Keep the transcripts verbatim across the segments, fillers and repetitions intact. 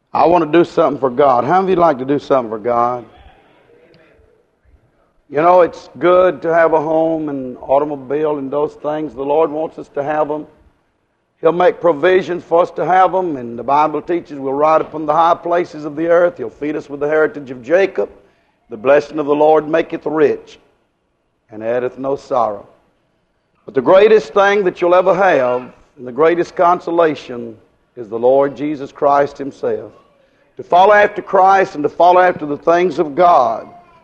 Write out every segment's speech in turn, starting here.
I want to do something for God. How many of you like to do something for God? You know, it's good to have a home and automobile and those things. The Lord wants us to have them. He'll make provisions for us to have them, and the Bible teaches we'll ride upon the high places of the earth. He'll feed us with the heritage of Jacob. The blessing of the Lord maketh rich, and addeth no sorrow. But the greatest thing that you'll ever have, and the greatest consolation, is the Lord Jesus Christ Himself. To follow after Christ and to follow after the things of God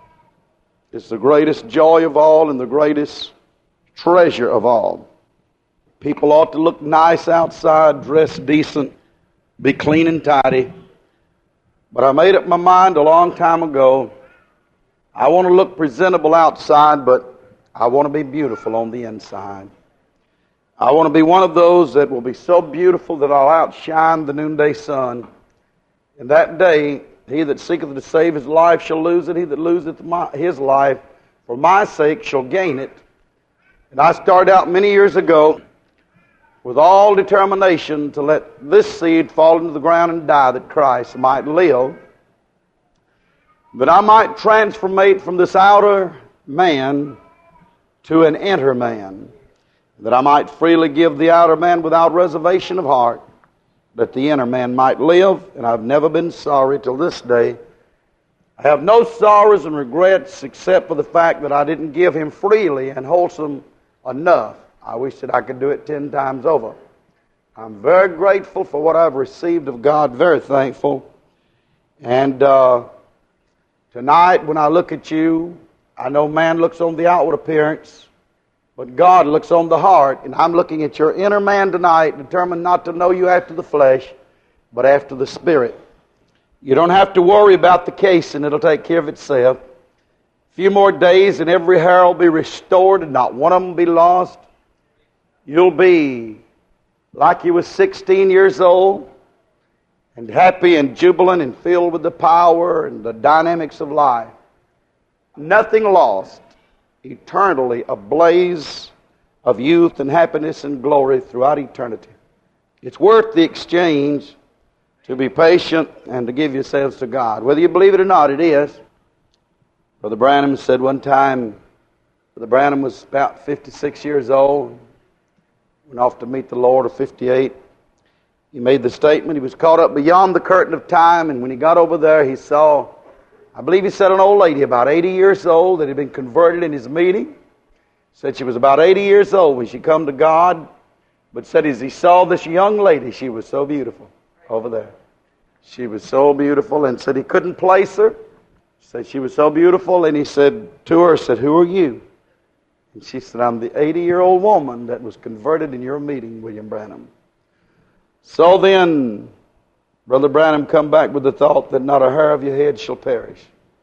is the greatest joy of all and the greatest treasure of all. People ought to look nice outside, dress decent, be clean and tidy. But I made up my mind a long time ago, I want to look presentable outside, but I want to be beautiful on the inside. I want to be one of those that will be so beautiful that I'll outshine the noonday sun. And that day, he that seeketh to save his life shall lose it. He that loseth my, his life for my sake shall gain it. And I started out many years ago with all determination to let this seed fall into the ground and die, that Christ might live, that I might transformate from this outer man to an inner man, that I might freely give the outer man without reservation of heart, that the inner man might live. And I've never been sorry till this day. I have no sorrows and regrets except for the fact that I didn't give him freely and wholesome enough. I wish that I could do it ten times over. I'm very grateful for what I've received of God, very thankful. And uh, tonight when I look at you, I know man looks on the outward appearance, but God looks on the heart, and I'm looking at your inner man tonight, determined not to know you after the flesh, but after the Spirit. You don't have to worry about the case, and it'll take care of itself. A few more days, and every hair will be restored, and not one of them will be lost. You'll be like you was sixteen years old, and happy and jubilant and filled with the power and the dynamics of life. Nothing lost. Eternally a blaze of youth and happiness and glory throughout eternity. It's worth the exchange to be patient and to give yourselves to God. Whether you believe it or not, it is. Brother Branham said one time, Brother Branham was about fifty-six years old, went off to meet the Lord at fifty-eight. He made the statement, he was caught up beyond the curtain of time, and when he got over there, he saw, I believe he said an old lady about eighty years old that had been converted in his meeting. Said she was about eighty years old when she come to God, but said as he saw this young lady, she was so beautiful over there. She was so beautiful, and said he couldn't place her. Said she was so beautiful, and he said to her, said, "Who are you?" And she said, "I'm the eighty-year-old woman that was converted in your meeting, William Branham." So then, Brother Branham come back with the thought that not a hair of your head shall perish.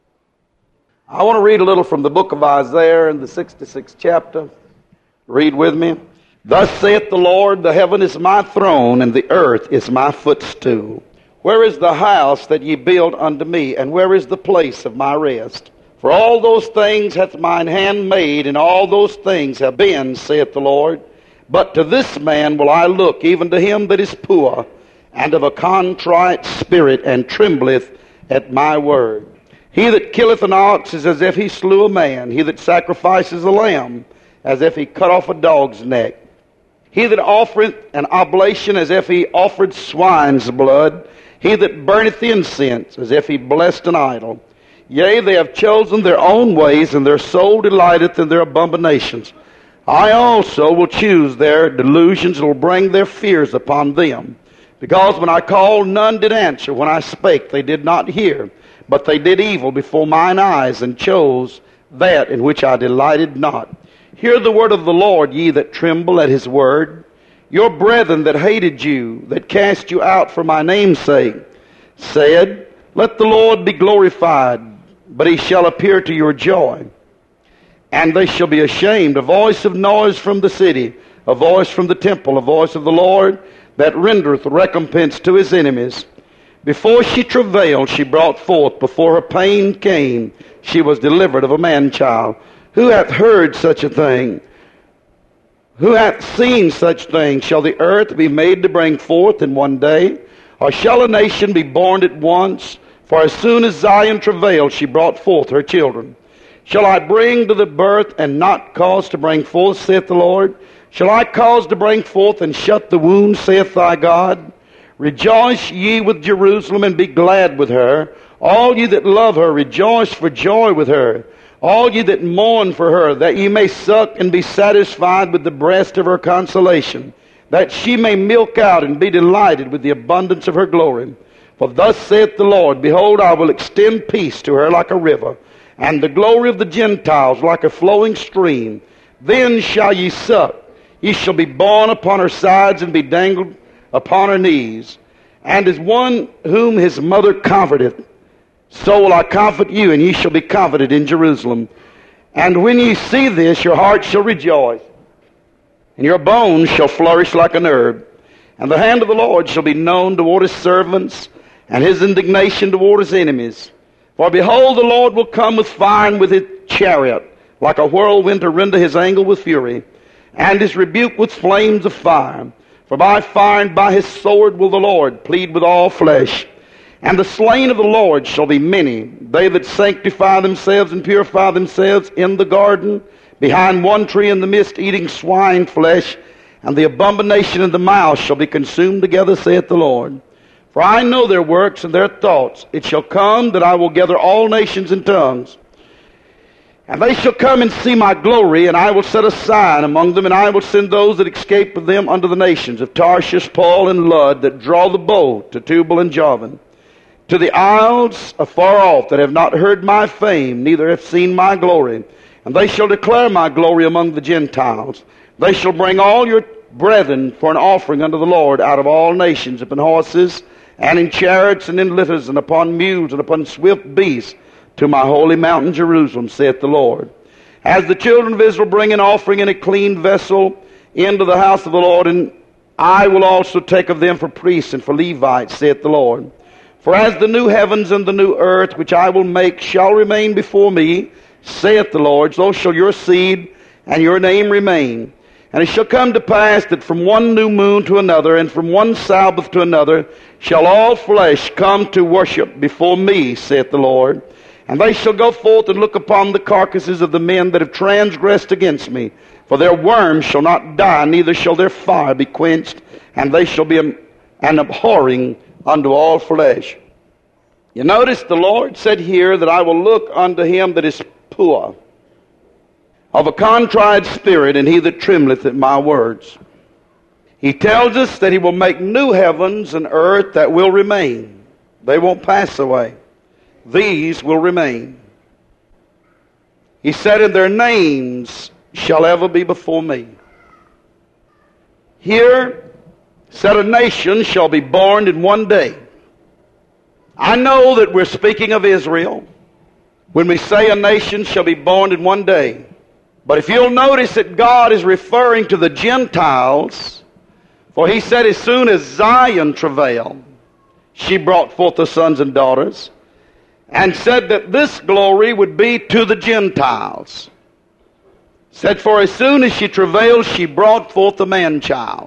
I want to read a little from the book of Isaiah in the sixty-sixth chapter. Read with me. Thus saith the Lord, the heaven is my throne, and the earth is my footstool. Where is the house that ye build unto me, and where is the place of my rest? For all those things hath mine hand made, and all those things have been, saith the Lord. But to this man will I look, even to him that is poor, and of a contrite spirit, and trembleth at my word. He that killeth an ox is as if he slew a man. He that sacrifices a lamb, as if he cut off a dog's neck. He that offereth an oblation, as if he offered swine's blood. He that burneth incense, as if he blessed an idol. Yea, they have chosen their own ways, and their soul delighteth in their abominations. I also will choose their delusions, and will bring their fears upon them. Because when I called, none did answer. When I spake, they did not hear. But they did evil before mine eyes, and chose that in which I delighted not. Hear the word of the Lord, ye that tremble at his word. Your brethren that hated you, that cast you out for my name's sake, said, Let the Lord be glorified, but he shall appear to your joy. And they shall be ashamed. A voice of noise from the city, a voice from the temple, a voice of the Lord, that rendereth recompense to his enemies. Before she travailed, she brought forth. Before her pain came, she was delivered of a man-child. Who hath heard such a thing? Who hath seen such things? Shall the earth be made to bring forth in one day? Or shall a nation be born at once? For as soon as Zion travailed, she brought forth her children. Shall I bring to the birth and not cause to bring forth, saith the Lord? Shall I cause to bring forth and shut the womb, saith thy God? Rejoice ye with Jerusalem, and be glad with her. All ye that love her, rejoice for joy with her. All ye that mourn for her, that ye may suck and be satisfied with the breast of her consolation, that she may milk out and be delighted with the abundance of her glory. For thus saith the Lord, Behold, I will extend peace to her like a river, and the glory of the Gentiles like a flowing stream. Then shall ye suck. Ye shall be borne upon her sides and be dangled upon her knees. And as one whom his mother comforteth, so will I comfort you, and ye shall be comforted in Jerusalem. And when ye see this, your heart shall rejoice, and your bones shall flourish like an herb. And the hand of the Lord shall be known toward his servants, and his indignation toward his enemies. For behold, the Lord will come with fire and with his chariot, like a whirlwind to render his anger with fury, and his rebuke with flames of fire. For by fire and by his sword will the Lord plead with all flesh. And the slain of the Lord shall be many, they that sanctify themselves and purify themselves in the garden, behind one tree in the midst, eating swine flesh, and the abomination of the mouse shall be consumed together, saith the Lord. For I know their works and their thoughts. It shall come that I will gather all nations and tongues, and they shall come and see my glory, and I will set a sign among them, and I will send those that escape of them unto the nations of Tarshish, Paul, and Lud, that draw the bow to Tubal and Javan, to the isles afar off, that have not heard my fame, neither have seen my glory. And they shall declare my glory among the Gentiles. They shall bring all your brethren for an offering unto the Lord out of all nations, upon horses, and in chariots, and in litters, and upon mules, and upon swift beasts, to my holy mountain Jerusalem, saith the Lord. As the children of Israel bring an offering in a clean vessel into the house of the Lord, and I will also take of them for priests and for Levites, saith the Lord. For as the new heavens and the new earth, which I will make, shall remain before me, saith the Lord, so shall your seed and your name remain. And it shall come to pass that from one new moon to another, and from one Sabbath to another, shall all flesh come to worship before me, saith the Lord. And they shall go forth and look upon the carcasses of the men that have transgressed against me. For their worms shall not die, neither shall their fire be quenched, and they shall be an abhorring unto all flesh. You notice the Lord said here that I will look unto him that is poor, of a contrite spirit, and he that trembleth at my words. He tells us that he will make new heavens and earth that will remain. They won't pass away. These will remain. He said, and their names shall ever be before me. Here said, a nation shall be born in one day. I know that we're speaking of Israel when we say a nation shall be born in one day. But if you'll notice that God is referring to the Gentiles, for he said, as soon as Zion travailed, she brought forth the sons and daughters, and said that this glory would be to the Gentiles. Said, for as soon as she travailed, she brought forth a man-child.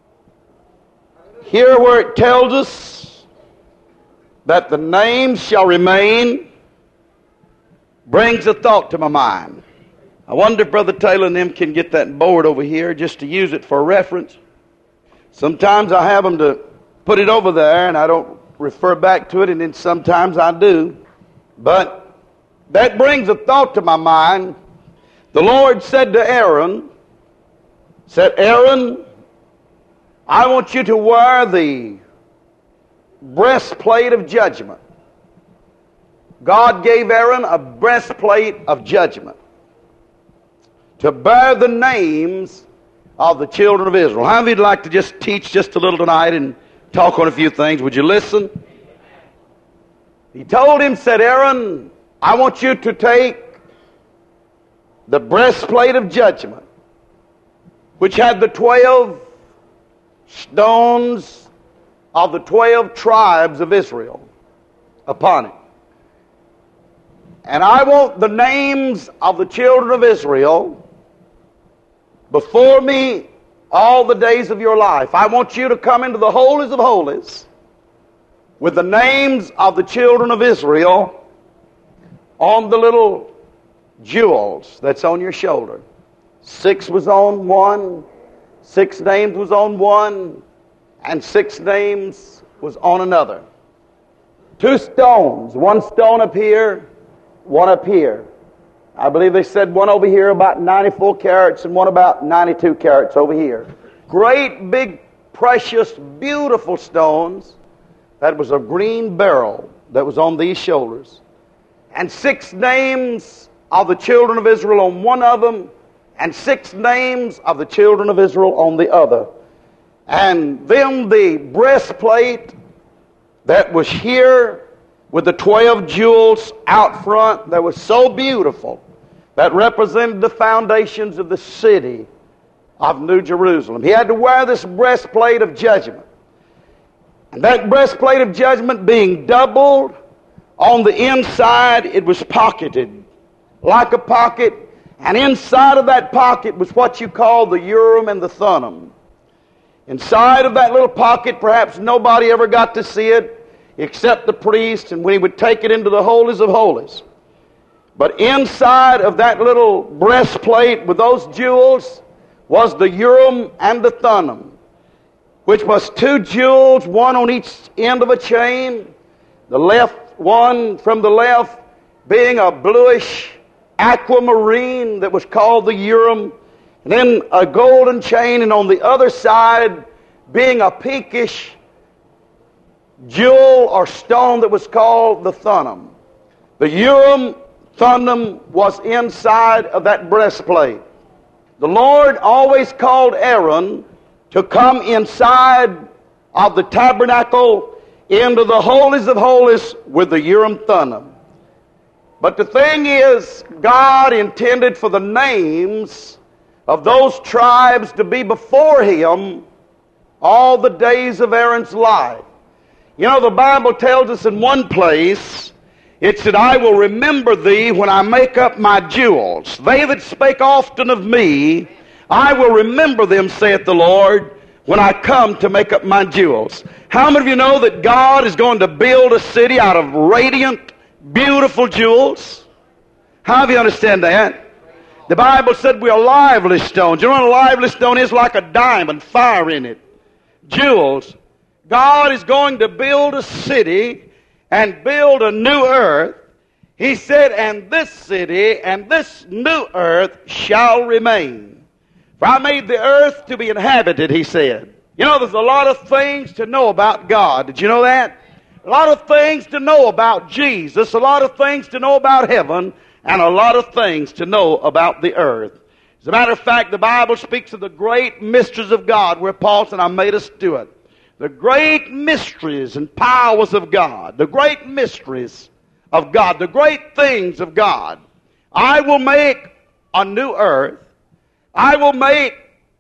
Here where it tells us that the names shall remain, brings a thought to my mind. I wonder if Brother Taylor and them can get that board over here just to use it for reference. Sometimes I have them to put it over there and I don't refer back to it, and then sometimes I do. But that brings a thought to my mind. The Lord said to Aaron, said, Aaron, I want you to wear the breastplate of judgment. God gave Aaron a breastplate of judgment to bear the names of the children of Israel. How many of you'd like to just teach just a little tonight and talk on a few things? Would you listen? He told him, said, Aaron, I want you to take the breastplate of judgment, which had the twelve stones of the twelve tribes of Israel upon it. And I want the names of the children of Israel before me all the days of your life. I want you to come into the holies of holies, with the names of the children of Israel on the little jewels that's on your shoulder. Six was on one, six names was on one, and six names was on another. Two stones, one stone up here, one up here. I believe they said one over here about ninety-four carats and one about ninety-two carats over here. Great big, precious, beautiful stones. That was a green beryl that was on these shoulders. And six names of the children of Israel on one of them, and six names of the children of Israel on the other. And then the breastplate that was here with the twelve jewels out front that was so beautiful, that represented the foundations of the city of New Jerusalem. He had to wear this breastplate of judgment. And that breastplate of judgment being doubled, on the inside it was pocketed like a pocket, and inside of that pocket was what you call the Urim and the Thummim. Inside of that little pocket, perhaps nobody ever got to see it except the priest, and when he would take it into the holies of holies. But inside of that little breastplate with those jewels was the Urim and the Thummim, which was two jewels, one on each end of a chain, the left one from the left being a bluish aquamarine that was called the Urim, and then a golden chain, and on the other side being a pinkish jewel or stone that was called the Thummim. The Urim Thummim was inside of that breastplate. The Lord always called Aaron to come inside of the tabernacle into the holies of holies with the Urim Thummim. But the thing is, God intended for the names of those tribes to be before him all the days of Aaron's life. You know, the Bible tells us in one place, it said, I will remember thee when I make up my jewels. They that spake often of me, I will remember them, saith the Lord, when I come to make up my jewels. How many of you know that God is going to build a city out of radiant, beautiful jewels? How do you understand that? The Bible said we are lively stones. You know what a lively stone is? Like a diamond, fire in it. Jewels. God is going to build a city and build a new earth. He said, and this city and this new earth shall remain. For I made the earth to be inhabited, he said. You know, there's a lot of things to know about God. Did you know that? A lot of things to know about Jesus, a lot of things to know about heaven, and a lot of things to know about the earth. As a matter of fact, the Bible speaks of the great mysteries of God, where Paul said, I made us do it. The great mysteries and powers of God, the great mysteries of God, the great things of God. I will make a new earth. I will make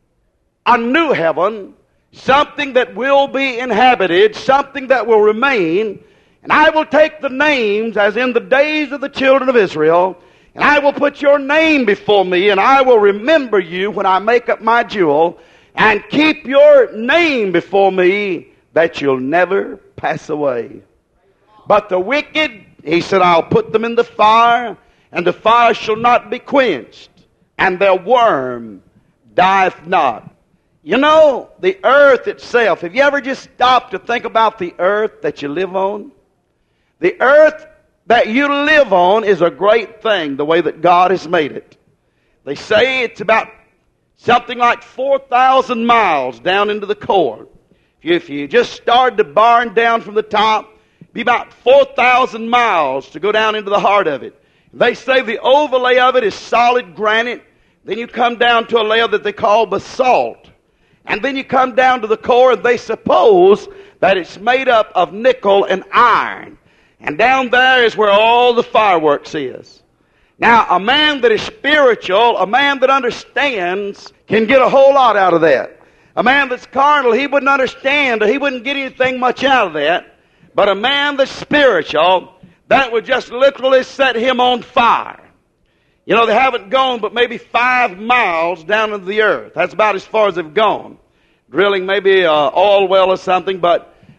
a new heaven, something that will be inhabited, something that will remain. And I will take the names, as in the days of the children of Israel, and I will put your name before me, and I will remember you when I make up my jewel, and keep your name before me, that you'll never pass away. But the wicked, he said, I'll put them in the fire, and the fire shall not be quenched, and their worm dieth not. You know, the earth itself, have you ever just stopped to think about the earth that you live on? The earth that you live on is a great thing, the way that God has made it. They say it's about something like four thousand miles down into the core. If you, if you just started the barn down from the top, it'd be about four thousand miles to go down into the heart of it. They say the overlay of it is solid granite. Then you come down to a layer that they call basalt. And then you come down to the core, and they suppose that it's made up of nickel and iron. And down there is where all the fireworks is. Now, a man that is spiritual, a man that understands, can get a whole lot out of that. A man that's carnal, he wouldn't understand, or he wouldn't get anything much out of that. But a man that's spiritual, that would just literally set him on fire. You know, they haven't gone but maybe five miles down into the earth. That's about as far as they've gone. Drilling maybe an oil well or something, but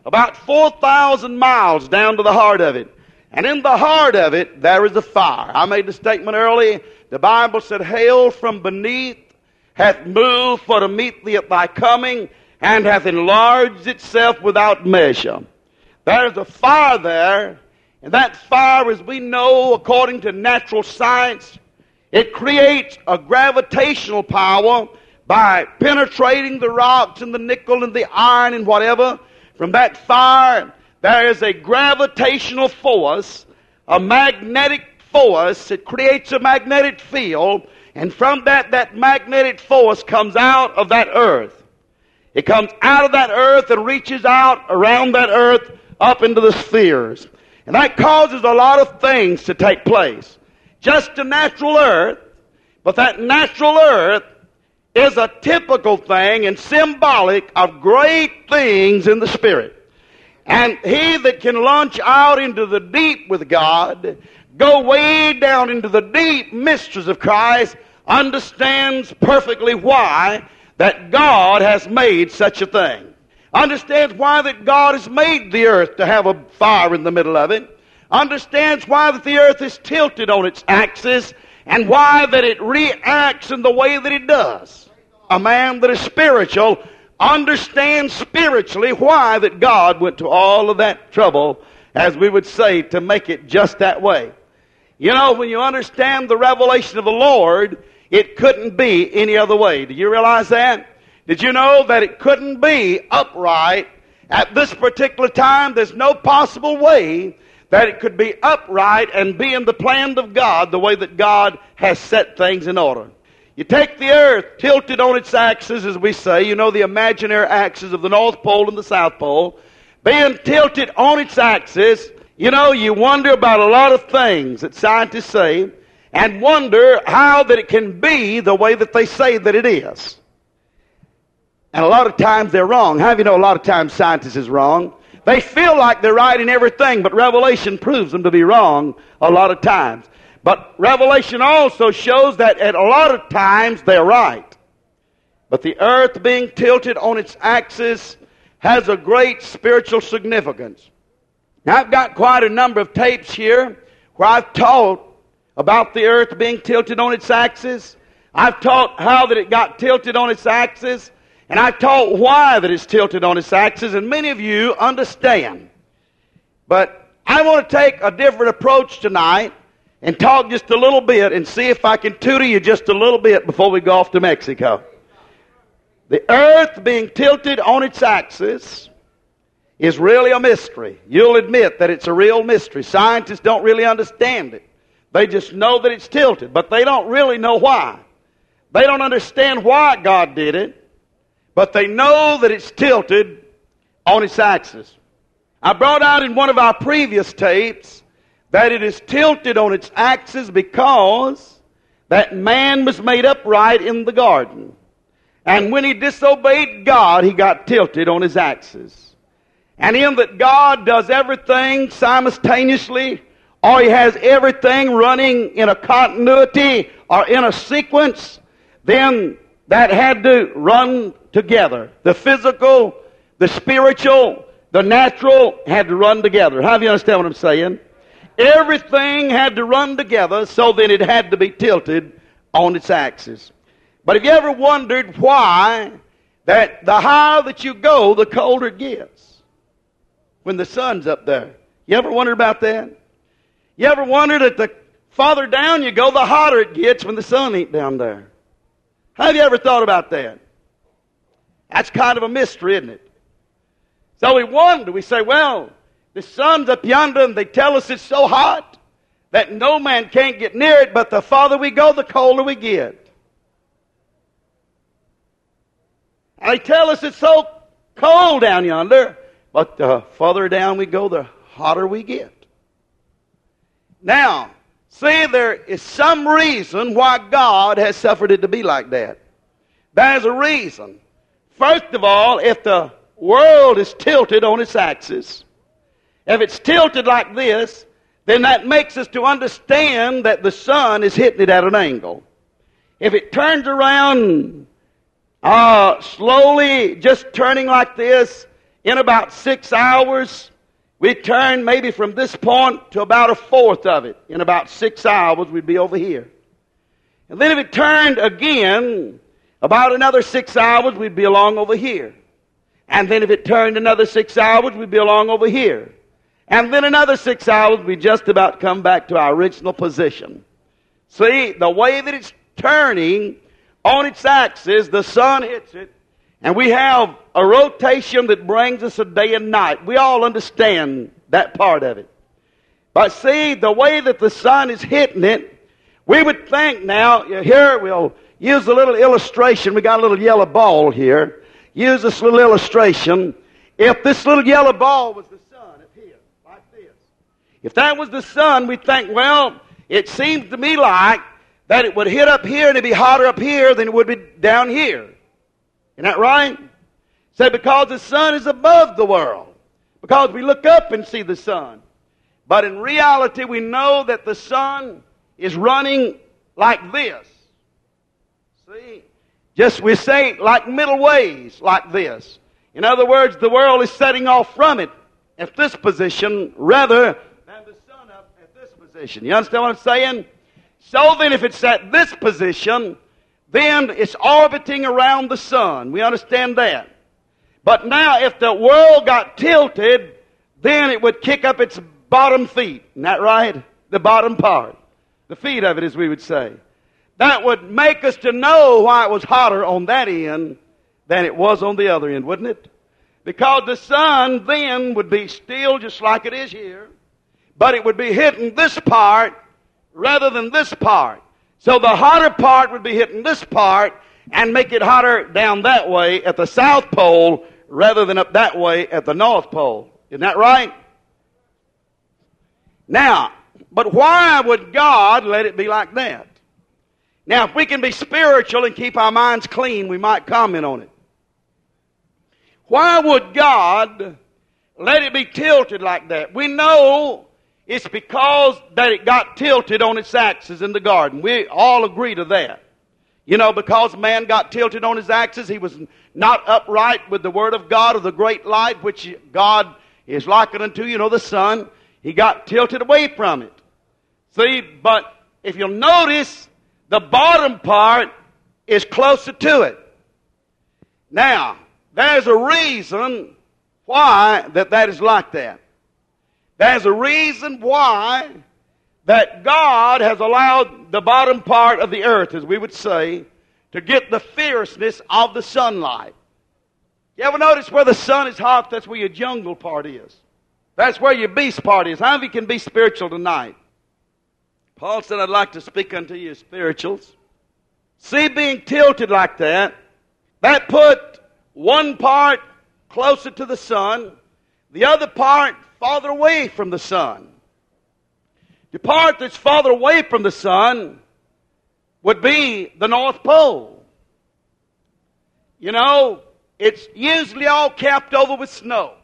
about four thousand miles down to the heart of it. And in the heart of it, there is a fire. I made the statement early. The Bible said, hail from beneath hath moved for to meet thee at thy coming, and hath enlarged itself without measure. There is a fire there, and that fire, as we know, according to natural science, it creates a gravitational power by penetrating the rocks and the nickel and the iron and whatever. From that fire, there is a gravitational force, a magnetic force. It creates a magnetic field, and from that, that magnetic force comes out of that earth. It comes out of that earth and reaches out around that earth up into the spheres. And that causes a lot of things to take place. Just a natural earth, but that natural earth is a typical thing and symbolic of great things in the Spirit. And he that can launch out into the deep with God, go way down into the deep mysteries of Christ, understands perfectly why that God has made such a thing. Understands why that God has made the earth to have a fire in the middle of it. Understands why that the earth is tilted on its axis, and why that it reacts in the way that it does. A man that is spiritual understands spiritually why that God went to all of that trouble, as we would say, to make it just that way. You know, when you understand the revelation of the Lord, it couldn't be any other way. Do you realize that? Did you know that it couldn't be upright at this particular time? There's no possible way that it could be upright and be in the plan of God the way that God has set things in order. You take the earth tilted on its axis, as we say, you know, the imaginary axis of the North Pole and the South Pole, being tilted on its axis, you know, you wonder about a lot of things that scientists say, and wonder how that it can be the way that they say that it is. And a lot of times they're wrong. How do you know a lot of times scientists is wrong? They feel like they're right in everything, but Revelation proves them to be wrong a lot of times. But Revelation also shows that at a lot of times they're right. But the earth being tilted on its axis has a great spiritual significance. Now, I've got quite a number of tapes here where I've taught about the earth being tilted on its axis. I've taught how that it got tilted on its axis. And I've taught why that it's tilted on its axis, and many of you understand. But I want to take a different approach tonight and talk just a little bit and see if I can tutor you just a little bit before we go off to Mexico. The earth being tilted on its axis is really a mystery. You'll admit that it's a real mystery. Scientists don't really understand it. They just know that it's tilted, but they don't really know why. They don't understand why God did it. But they know that it's tilted on its axis. I brought out in one of our previous tapes that it is tilted on its axis because that man was made upright in the garden. And when he disobeyed God, he got tilted on his axis. And in that God does everything simultaneously, or he has everything running in a continuity or in a sequence, then that had to run together. The physical, the spiritual, the natural had to run together. How do you understand what I'm saying? Everything had to run together, so then it had to be tilted on its axis. But have you ever wondered why that the higher that you go, the colder it gets when the sun's up there? You ever wondered about that? You ever wondered that the farther down you go, the hotter it gets when the sun ain't down there? Have you ever thought about that? That's kind of a mystery, isn't it? So we wonder, we say, well, the sun's up yonder and they tell us it's so hot that no man can't get near it, but the farther we go, the colder we get. And they tell us it's so cold down yonder, but the farther down we go, the hotter we get. Now, see, there is some reason why God has suffered it to be like that. There's a reason. First of all, if the world is tilted on its axis, if it's tilted like this, then that makes us to understand that the sun is hitting it at an angle. If it turns around uh, slowly, just turning like this, in about six hours, we'd turn maybe from this point to about a fourth of it. In about six hours, we'd be over here. And then if it turned again, about another six hours, we'd be along over here. And then if it turned another six hours, we'd be along over here. And then another six hours, we'd just about come back to our original position. See, the way that it's turning on its axis, the sun hits it, and we have a rotation that brings us a day and night. We all understand that part of it. But see, the way that the sun is hitting it, we would think now, here we'll use a little illustration. We got a little yellow ball here. Use this little illustration. If this little yellow ball was the sun up here, like this. If that was the sun, we'd think, well, it seems to me like that it would hit up here and it'd be hotter up here than it would be down here. Isn't that right? So because the sun is above the world. Because we look up and see the sun. But in reality, we know that the sun is running like this. See? Just, we say, like middle ways, like this. In other words, the world is setting off from it at this position rather than the sun up at this position. You understand what I'm saying? So then if it's at this position, then it's orbiting around the sun. We understand that. But now if the world got tilted, then it would kick up its bottom feet. Isn't that right? The bottom part. The feet of it, as we would say. That would make us to know why it was hotter on that end than it was on the other end, wouldn't it? Because the sun then would be still just like it is here, but it would be hitting this part rather than this part. So the hotter part would be hitting this part and make it hotter down that way at the South Pole rather than up that way at the North Pole. Isn't that right? Now, but why would God let it be like that? Now, if we can be spiritual and keep our minds clean, we might comment on it. Why would God let it be tilted like that? We know it's because that it got tilted on its axis in the garden. We all agree to that. You know, because man got tilted on his axis, he was not upright with the Word of God or the great light, which God is likened unto, you know, the sun. He got tilted away from it. See, but if you'll notice, the bottom part is closer to it. Now, there's a reason why that that is like that. There's a reason why that God has allowed the bottom part of the earth, as we would say, to get the fierceness of the sunlight. You ever notice where the sun is hot? That's where your jungle part is. That's where your beast part is. How many of you can be spiritual tonight? Paul said, I'd like to speak unto you spirituals. See, being tilted like that, that put one part closer to the sun, the other part farther away from the sun. The part that's farther away from the sun would be the North Pole. You know, it's usually all capped over with snow.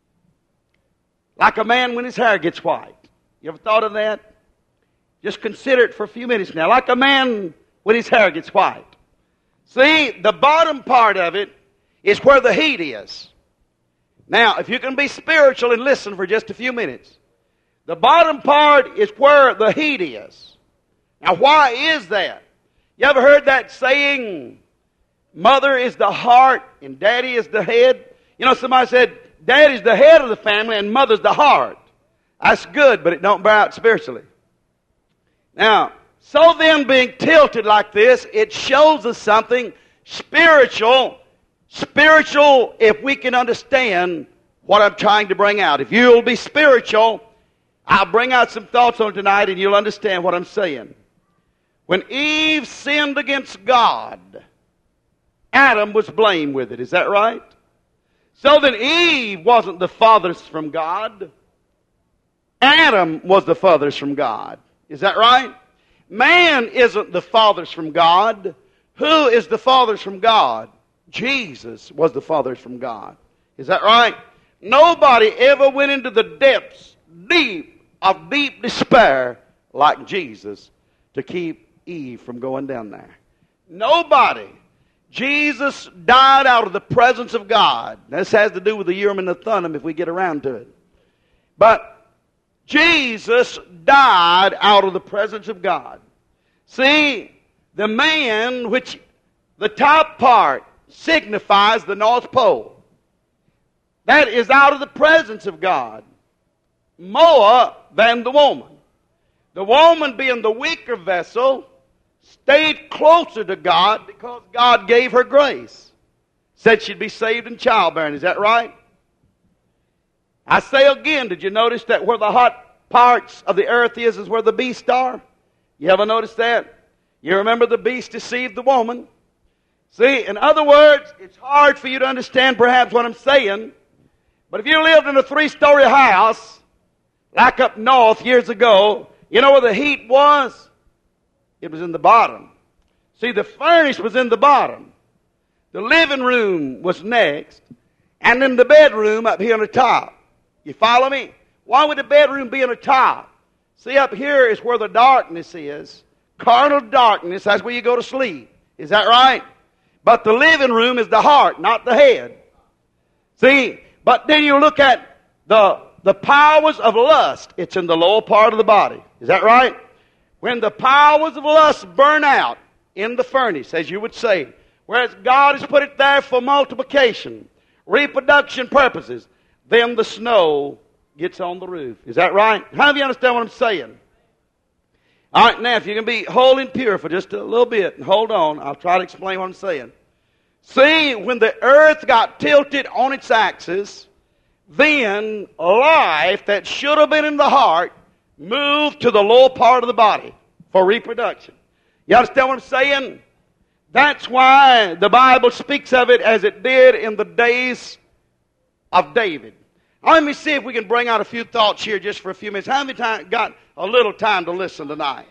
Like a man when his hair gets white. You ever thought of that? Just consider it for a few minutes now. Like a man when his hair gets white. See, the bottom part of it is where the heat is. Now, if you can be spiritual and listen for just a few minutes. The bottom part is where the heat is. Now, why is that? You ever heard that saying, mother is the heart and daddy is the head? You know, somebody said, daddy's the head of the family and mother's the heart. That's good, but it don't bear out spiritually. Now, so then being tilted like this, it shows us something spiritual. Spiritual if we can understand what I'm trying to bring out. If you'll be spiritual, I'll bring out some thoughts on tonight and you'll understand what I'm saying. When Eve sinned against God, Adam was blamed with it. Is that right? So then Eve wasn't the farthest from God. Adam was the farthest from God. Is that right? Man isn't the farthest from God. Who is the farthest from God? Jesus was the farthest from God. Is that right? Nobody ever went into the depths, deep, of deep despair like Jesus to keep Eve from going down there. Nobody. Jesus died out of the presence of God. This has to do with the Urim and the Thummim if we get around to it. But Jesus died out of the presence of God. See, the man, which the top part signifies the North Pole, that is out of the presence of God more than the woman. The woman, being the weaker vessel, stayed closer to God because God gave her grace. Said she'd be saved in childbearing. Is that right? I say again, did you notice that where the hot parts of the earth is, is where the beasts are? You ever notice that? You remember the beast deceived the woman? See, in other words, it's hard for you to understand perhaps what I'm saying, but if you lived in a three-story house, like up north years ago, you know where the heat was? It was in the bottom. See, the furnace was in the bottom. The living room was next, and then the bedroom up here on the top. You follow me? Why would the bedroom be on the top? See, up here is where the darkness is. Carnal darkness, that's where you go to sleep. Is that right? But the living room is the heart, not the head. See, but then you look at the, the powers of lust. It's in the lower part of the body. Is that right? When the powers of lust burn out in the furnace, as you would say, whereas God has put it there for multiplication, reproduction purposes, then the snow gets on the roof. Is that right? How do you understand what I'm saying? All right, now, if you can be holy and pure for just a little bit, and hold on, I'll try to explain what I'm saying. See, when the earth got tilted on its axis, then life that should have been in the heart moved to the lower part of the body for reproduction. You understand what I'm saying? That's why the Bible speaks of it as it did in the days of David. Now, let me see if we can bring out a few thoughts here just for a few minutes. How many time, got a little time to listen tonight?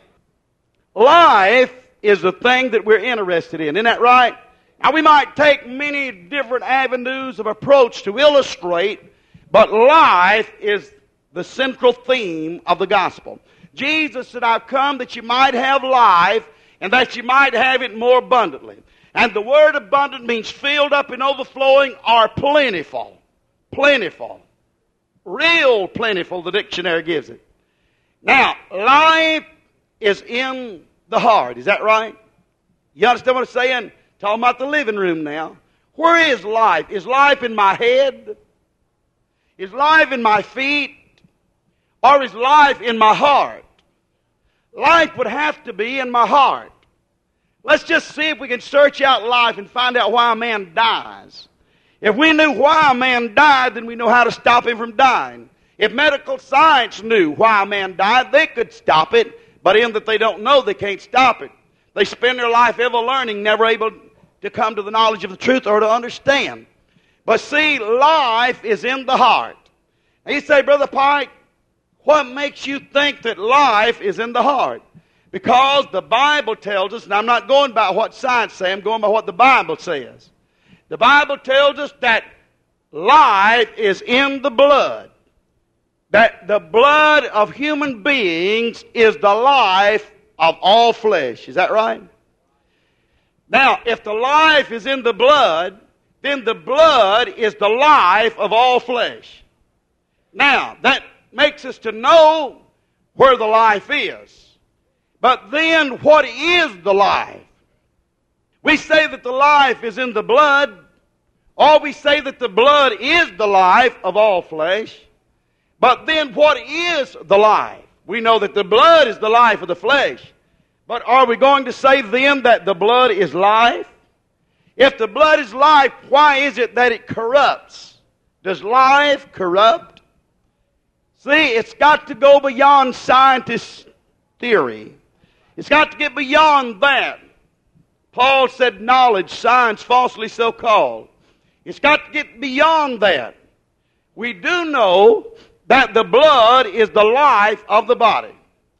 Life is the thing that we're interested in. Isn't that right? Now, we might take many different avenues of approach to illustrate, but life is the central theme of the gospel. Jesus said, I've come that you might have life and that you might have it more abundantly. And the word abundant means filled up and overflowing or plentiful. Plentiful. Real plentiful, the dictionary gives it. Now, life is in the heart. Is that right? You understand what I'm saying? Talking about the living room now. Where is life? Is life in my head? Is life in my feet? Or is life in my heart? Life would have to be in my heart. Let's just see if we can search out life and find out why a man dies. If we knew why a man died, then we know how to stop him from dying. If medical science knew why a man died, they could stop it, but in that they don't know, they can't stop it. They spend their life ever learning, never able to come to the knowledge of the truth or to understand. But see, life is in the heart. And you say, Brother Pike, what makes you think that life is in the heart? Because the Bible tells us, and I'm not going by what science says, I'm going by what the Bible says. The Bible tells us that life is in the blood. That the blood of human beings is the life of all flesh. Is that right? Now, if the life is in the blood, then the blood is the life of all flesh. Now, that makes us to know where the life is. But then, what is the life? We say that the life is in the blood, or we say that the blood is the life of all flesh. But then, what is the life? We know that the blood is the life of the flesh. But are we going to say then that the blood is life? If the blood is life, why is it that it corrupts? Does life corrupt? See, it's got to go beyond scientist theory. It's got to get beyond that. Paul said knowledge, science, falsely so called. It's got to get beyond that. We do know that the blood is the life of the body.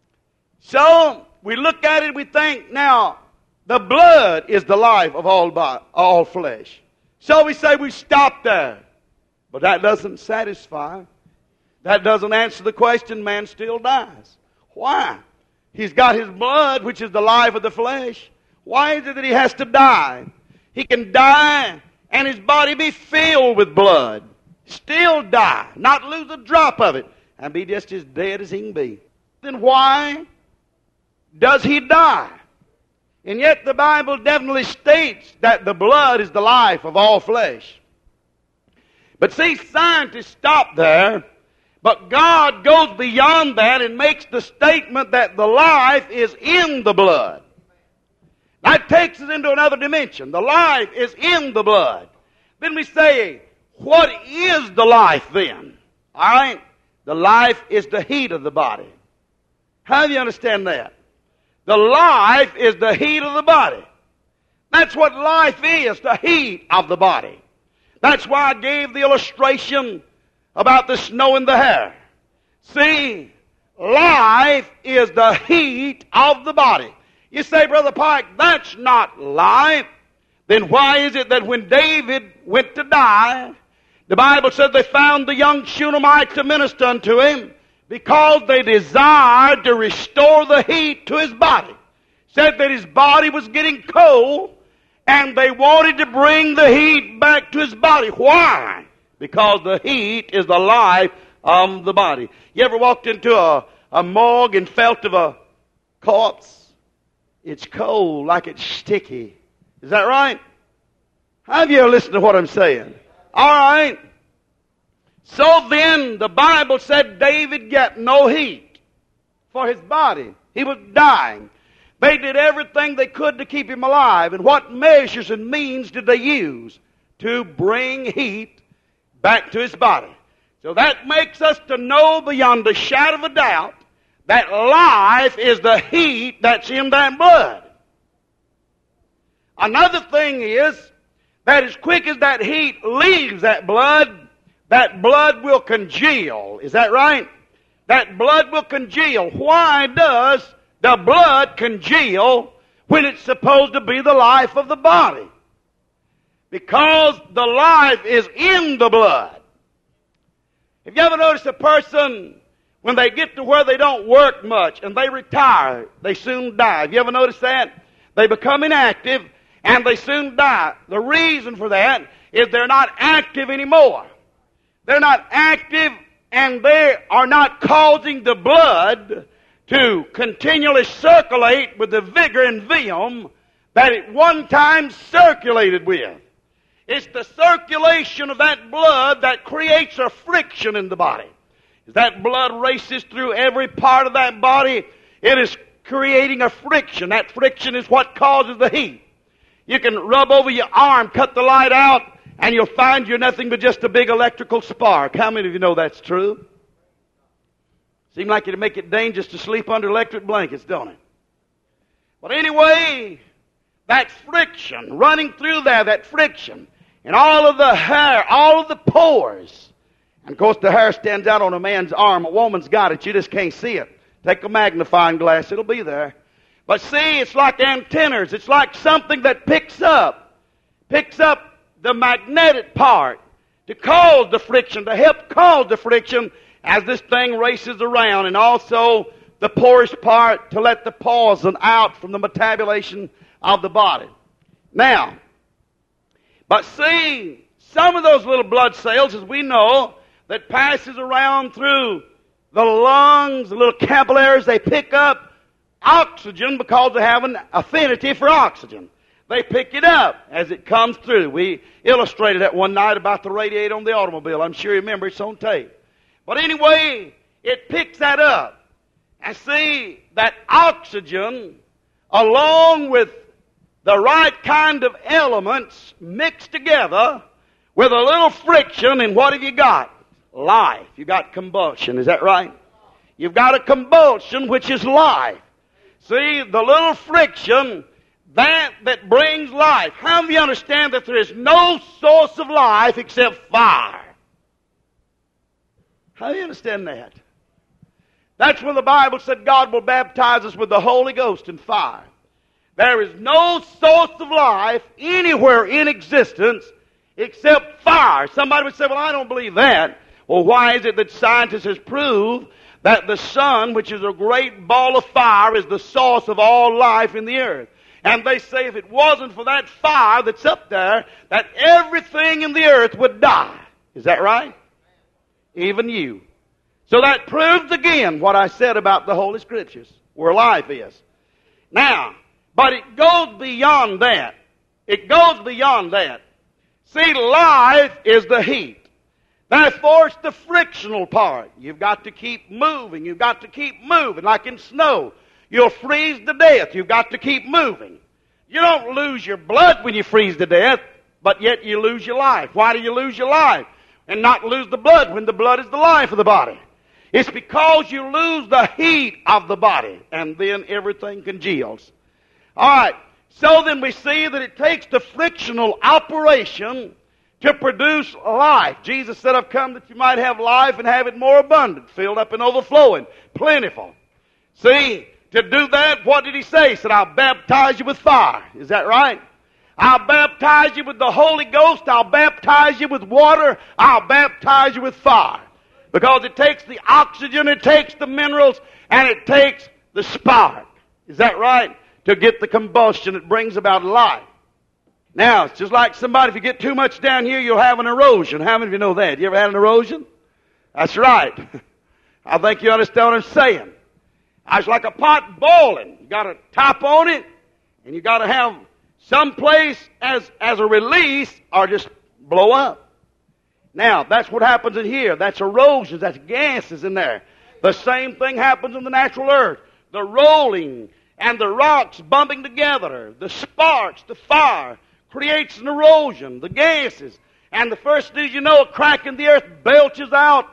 So, we look at it, we think, now, the blood is the life of all, body, all flesh. So we say we stop there. But that doesn't satisfy. That doesn't answer the question, man still dies. Why? He's got his blood, which is the life of the flesh. Why is it that he has to die? He can die and his body be filled with blood. Still die, not lose a drop of it, and be just as dead as he can be. Then why does he die? And yet the Bible definitely states that the blood is the life of all flesh. But see, scientists stop there, but God goes beyond that and makes the statement that the life is in the blood. That takes us into another dimension. The life is in the blood. Then we say, what is the life then? All right? The life is the heat of the body. How do you understand that? The life is the heat of the body. That's what life is, the heat of the body. That's why I gave the illustration about the snow in the hair. See, life is the heat of the body. You say, Brother Pike, that's not life. Then why is it that when David went to die, the Bible said they found the young Shunammite to minister unto him because they desired to restore the heat to his body. Said that his body was getting cold and they wanted to bring the heat back to his body. Why? Because the heat is the life of the body. You ever walked into a, a morgue and felt of a corpse? It's cold, like it's sticky. Is that right? Have you ever listened to what I'm saying? All right. So then, the Bible said David got no heat for his body. He was dying. They did everything they could to keep him alive. And what measures and means did they use to bring heat back to his body? So that makes us to know beyond a shadow of a doubt that life is the heat that's in that blood. Another thing is that as quick as that heat leaves that blood, that blood will congeal. Is that right? That blood will congeal. Why does the blood congeal when it's supposed to be the life of the body? Because the life is in the blood. Have you ever noticed a person, when they get to where they don't work much and they retire, they soon die? Have you ever noticed that? They become inactive and they soon die. The reason for that is they're not active anymore. They're not active and they are not causing the blood to continually circulate with the vigor and vim that it one time circulated with. It's the circulation of that blood that creates a friction in the body. As that blood races through every part of that body, it is creating a friction. That friction is what causes the heat. You can rub over your arm, cut the light out, and you'll find you're nothing but just a big electrical spark. How many of you know that's true? Seems like it'd make it dangerous to sleep under electric blankets, don't it? But anyway, that friction running through there, that friction, and all of the hair, all of the pores. And of course the hair stands out on a man's arm. A woman's got it. You just can't see it. Take a magnifying glass. It'll be there. But see, it's like antennas. It's like something that picks up, picks up the magnetic part to cause the friction, to help cause the friction as this thing races around, and also the porous part to let the poison out from the metabolization of the body. Now, but see, some of those little blood cells, as we know, that passes around through the lungs, the little capillaries, they pick up oxygen because they have an affinity for oxygen. They pick it up as it comes through. We illustrated that one night about the radiator on the automobile. I'm sure you remember, it's on tape. But anyway, it picks that up. And see, that oxygen, along with the right kind of elements mixed together with a little friction, and what have you got? Life. You got combustion. Is that right? You've got a combustion, which is life. See, the little friction, that that brings life. How do you understand that there is no source of life except fire? How do you understand that? That's when the Bible said God will baptize us with the Holy Ghost and fire. There is no source of life anywhere in existence except fire. Somebody would say, well, I don't believe that. Well, why is it that scientists have proved that the sun, which is a great ball of fire, is the source of all life in the earth? And they say if it wasn't for that fire that's up there, that everything in the earth would die. Is that right? Even you. So that proves again what I said about the Holy Scriptures, where life is. Now, but it goes beyond that. It goes beyond that. See, life is the heat. Therefore, it's the frictional part. You've got to keep moving. You've got to keep moving. Like in snow, you'll freeze to death. You've got to keep moving. You don't lose your blood when you freeze to death, but yet you lose your life. Why do you lose your life and not lose the blood when the blood is the life of the body? It's because you lose the heat of the body, and then everything congeals. All right, so then we see that it takes the frictional operation to produce life. Jesus said, I've come that you might have life and have it more abundant, filled up and overflowing, plentiful. See, to do that, what did he say? He said, I'll baptize you with fire. Is that right? I'll baptize you with the Holy Ghost. I'll baptize you with water. I'll baptize you with fire. Because it takes the oxygen, it takes the minerals, and it takes the spark. Is that right? To get the combustion that brings about life. Now, it's just like somebody, if you get too much down here, you'll have an erosion. How many of you know that? You ever had an erosion? That's right. I think you understand what I'm saying. It's like a pot boiling. You got a top on it, and you got to have some place as, as a release, or just blow up. Now, that's what happens in here. That's erosion. That's gases in there. The same thing happens in the natural earth. The rolling and the rocks bumping together, the sparks, the fire, creates an erosion, the gases. And the first thing you know, a crack in the earth belches out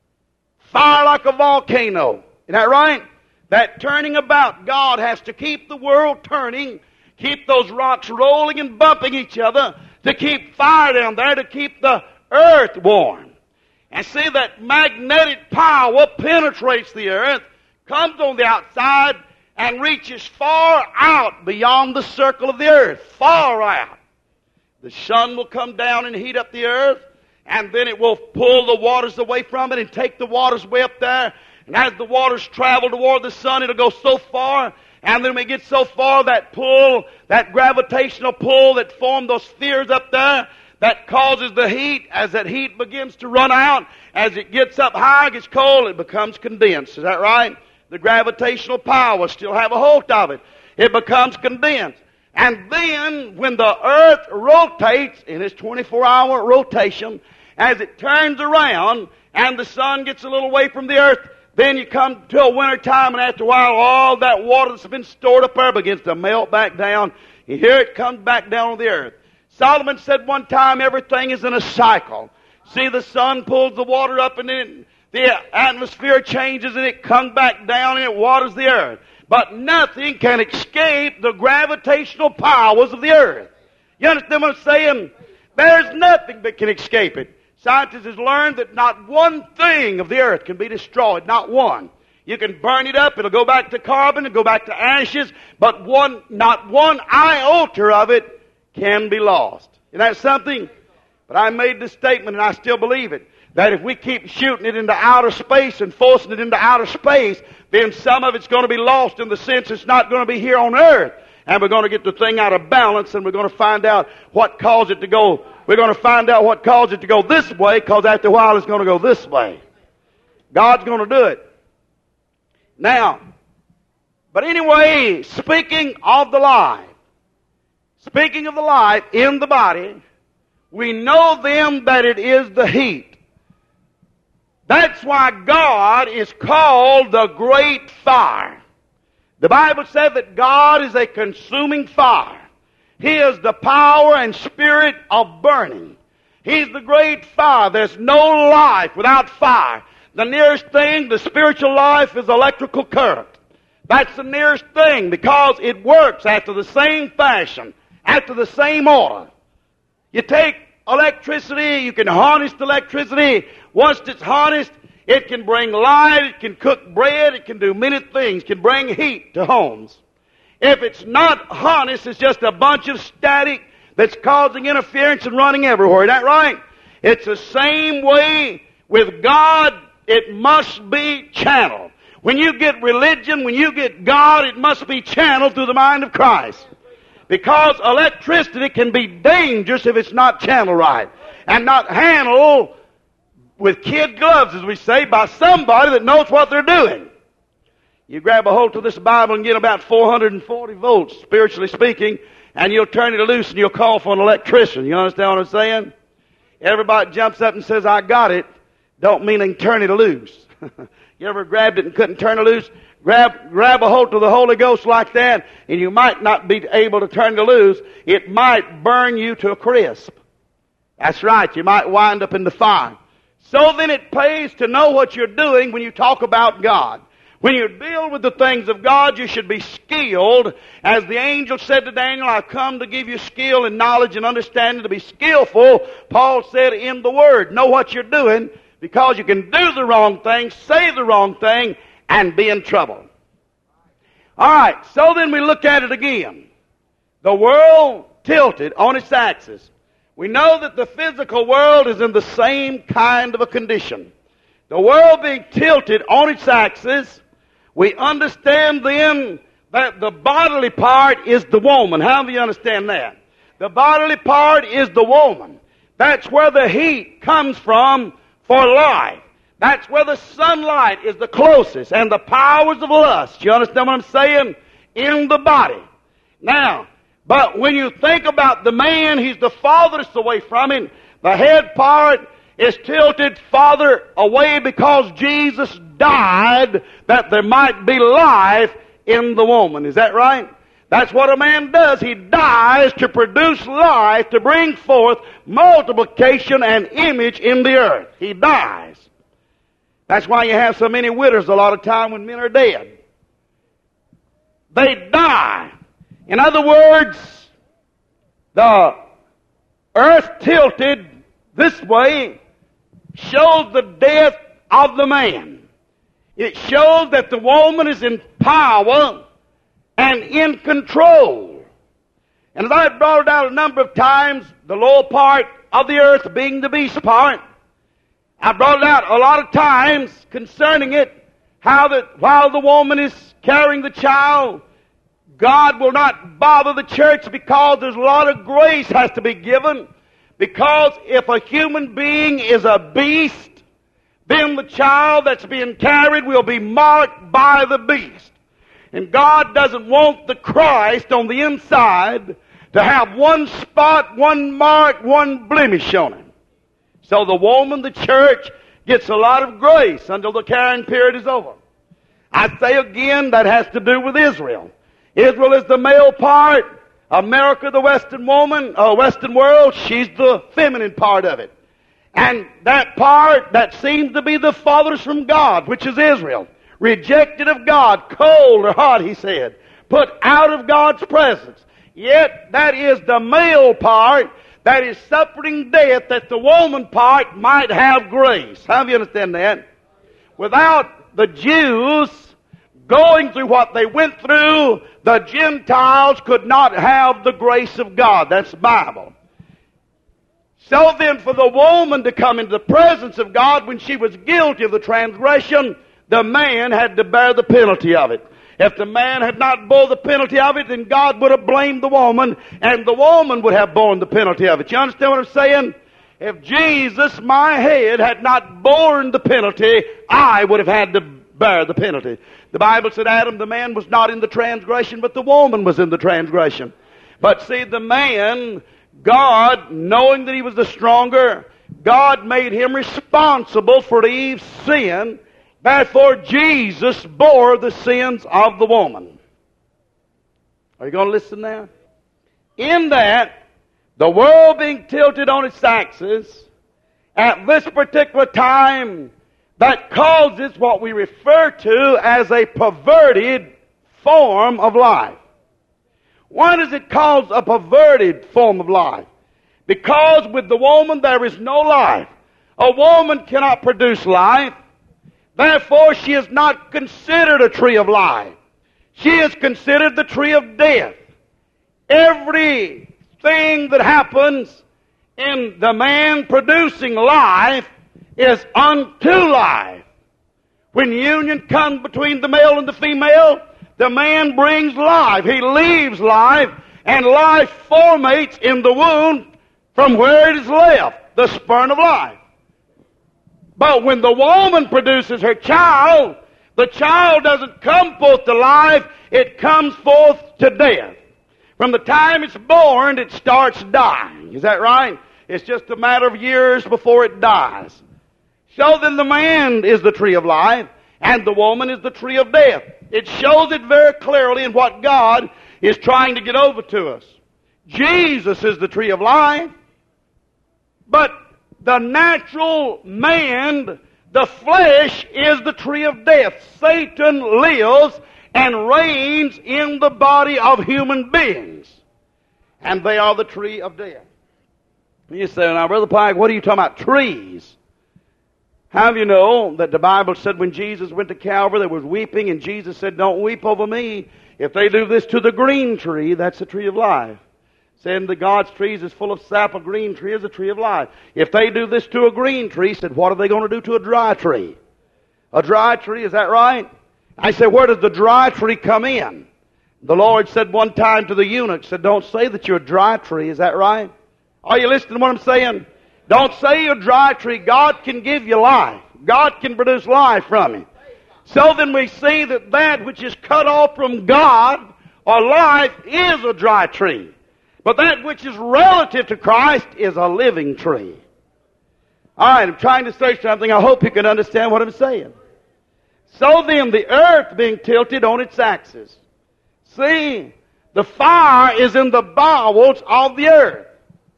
fire like a volcano. Isn't that right? That turning about, God has to keep the world turning, keep those rocks rolling and bumping each other, to keep fire down there, to keep the earth warm. And see, that magnetic power penetrates the earth, comes on the outside, and reaches far out beyond the circle of the earth, far out. The sun will come down and heat up the earth, and then it will pull the waters away from it and take the waters way up there. And as the waters travel toward the sun, it'll go so far, and then when it gets so far, that pull, that gravitational pull that formed those spheres up there, that causes the heat. As that heat begins to run out, as it gets up high, gets cold, it becomes condensed. Is that right? The gravitational power still have a hold of it. It becomes condensed. And then, when the earth rotates in its twenty-four hour rotation, as it turns around and the sun gets a little away from the earth, then you come to a winter time, and after a while, all that water that's been stored up there begins to melt back down. And here it comes back down on the earth. Solomon said one time, everything is in a cycle. See, the sun pulls the water up, and then the atmosphere changes, and it comes back down, and it waters the earth. But nothing can escape the gravitational powers of the earth. You understand what I'm saying? There's nothing that can escape it. Scientists have learned that not one thing of the earth can be destroyed. Not one. You can burn it up, it'll go back to carbon, it'll go back to ashes, but one, not one iota of it can be lost. Isn't that something? But I made this statement, and I still believe it, that if we keep shooting it into outer space and forcing it into outer space, then some of it's going to be lost in the sense it's not going to be here on earth. And we're going to get the thing out of balance, and we're going to find out what caused it to go. We're going to find out what caused it to go this way, because after a while it's going to go this way. God's going to do it. Now, but anyway, speaking of the life, speaking of the life in the body, we know then that it is the heat. That's why God is called the great fire. The Bible said that God is a consuming fire. He is the power and spirit of burning. He's the great fire. There's no life without fire. The nearest thing, the spiritual life, is electrical current. That's the nearest thing, because it works after the same fashion, after the same order. You take electricity, you can harness the electricity. Once it's harnessed, it can bring light, it can cook bread, it can do many things, it can bring heat to homes. If it's not harnessed, it's just a bunch of static that's causing interference and running everywhere. Is that right? It's the same way with God. It must be channeled. When you get religion, when you get God, it must be channeled through the mind of Christ. Because electricity can be dangerous if it's not channeled right and not handled with kid gloves, as we say, by somebody that knows what they're doing. You grab a hold of this Bible and get about four hundred forty volts, spiritually speaking, and you'll turn it loose and you'll call for an electrician. You understand what I'm saying? Everybody jumps up and says, I got it. Don't mean they can turn it loose. You ever grabbed it and couldn't turn it loose? Grab, grab a hold of the Holy Ghost like that, and you might not be able to turn it loose. It might burn you to a crisp. That's right. You might wind up in the fire. So then it pays to know what you're doing when you talk about God. When you deal with the things of God, you should be skilled. As the angel said to Daniel, I've come to give you skill and knowledge and understanding to be skillful. Paul said in the Word, know what you're doing, because you can do the wrong thing, say the wrong thing, and be in trouble. All right, so then we look at it again. The world tilted on its axis. We know that the physical world is in the same kind of a condition. The world being tilted on its axis, we understand then that the bodily part is the woman. How do you understand that? The bodily part is the woman. That's where the heat comes from for life. That's where the sunlight is the closest, and the powers of lust, you understand what I'm saying? In the body. Now, but when you think about the man, he's the farthest away from him. The head part is tilted farther away because Jesus died that there might be life in the woman. Is that right? That's what a man does. He dies to produce life, to bring forth multiplication and image in the earth. He dies. That's why you have so many widows a lot of time when men are dead. They die. In other words, the earth tilted this way shows the death of the man. It shows that the woman is in power and in control. And as I've brought it out a number of times, the lower part of the earth being the beast part, I brought it out a lot of times concerning it, how that while the woman is carrying the child, God will not bother the church because there's a lot of grace has to be given. Because if a human being is a beast, then the child that's being carried will be marked by the beast. And God doesn't want the Christ on the inside to have one spot, one mark, one blemish on him. So the woman, the church, gets a lot of grace until the carrying period is over. I say again, that has to do with Israel. Israel is the male part. America, the Western woman, uh, Western world, she's the feminine part of it. And that part that seems to be the farthest from God, which is Israel, rejected of God, cold or hot, he said, put out of God's presence. Yet that is the male part that is suffering death, that the woman part might have grace. How do you understand that? Without the Jews going through what they went through, the Gentiles could not have the grace of God. That's the Bible. So then, for the woman to come into the presence of God when she was guilty of the transgression, the man had to bear the penalty of it. If the man had not bore the penalty of it, then God would have blamed the woman, and the woman would have borne the penalty of it. You understand what I'm saying? If Jesus, my head, had not borne the penalty, I would have had to bear the penalty. The Bible said Adam, the man, was not in the transgression, but the woman was in the transgression. But see, the man, God, knowing that he was the stronger, God made him responsible for Eve's sin. Therefore, Jesus bore the sins of the woman. Are you going to listen now? In that, the world being tilted on its axis, at this particular time, that causes what we refer to as a perverted form of life. Why does it cause a perverted form of life? Because with the woman there is no life. A woman cannot produce life. Therefore, she is not considered a tree of life. She is considered the tree of death. Everything that happens in the man producing life is unto life. When union comes between the male and the female, the man brings life. He leaves life, And life formates in the womb from where it is left, the sperm of life. But when the woman produces her child, the child doesn't come forth to life, it comes forth to death. From the time it's born, it starts dying. Is that right? It's just a matter of years before it dies. So then the man is the tree of life, and the woman is the tree of death. It shows it very clearly in what God is trying to get over to us. Jesus is the tree of life, but the natural man, the flesh, is the tree of death. Satan lives and reigns in the body of human beings, and they are the tree of death. You say, now, Brother Pike, what are you talking about? Trees. How do you know that the Bible said when Jesus went to Calvary there was weeping, and Jesus said, don't weep over me. If they do this to the green tree, that's the tree of life. Saying that God's trees is full of sap, a green tree is a tree of life. If they do this to a green tree, said, what are they going to do to a dry tree? A dry tree, is that right? I said, where does the dry tree come in? The Lord said one time to the eunuch, said, don't say that you're a dry tree, is that right? Are you listening to what I'm saying? Don't say you're a dry tree. God can give you life. God can produce life from it. So then we see that that which is cut off from God or life is a dry tree. But that which is relative to Christ is a living tree. All right, I'm trying to say something. I hope you can understand what I'm saying. So then, the earth being tilted on its axis. See, the fire is in the bowels of the earth.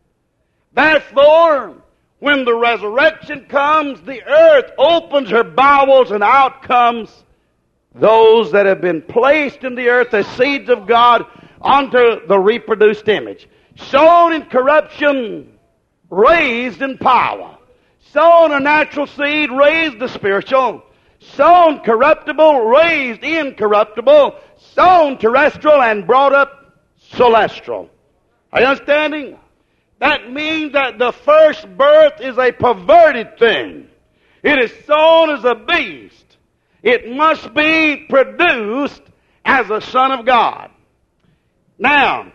Therefore, when the resurrection comes, the earth opens her bowels, and out comes those that have been placed in the earth as seeds of God onto the reproduced image. Sown in corruption, raised in power. Sown a natural seed, raised the spiritual. Sown corruptible, raised incorruptible. Sown terrestrial, and brought up celestial. Are you understanding? That means that the first birth is a perverted thing. It is sown as a beast. It must be produced as a son of God. Now,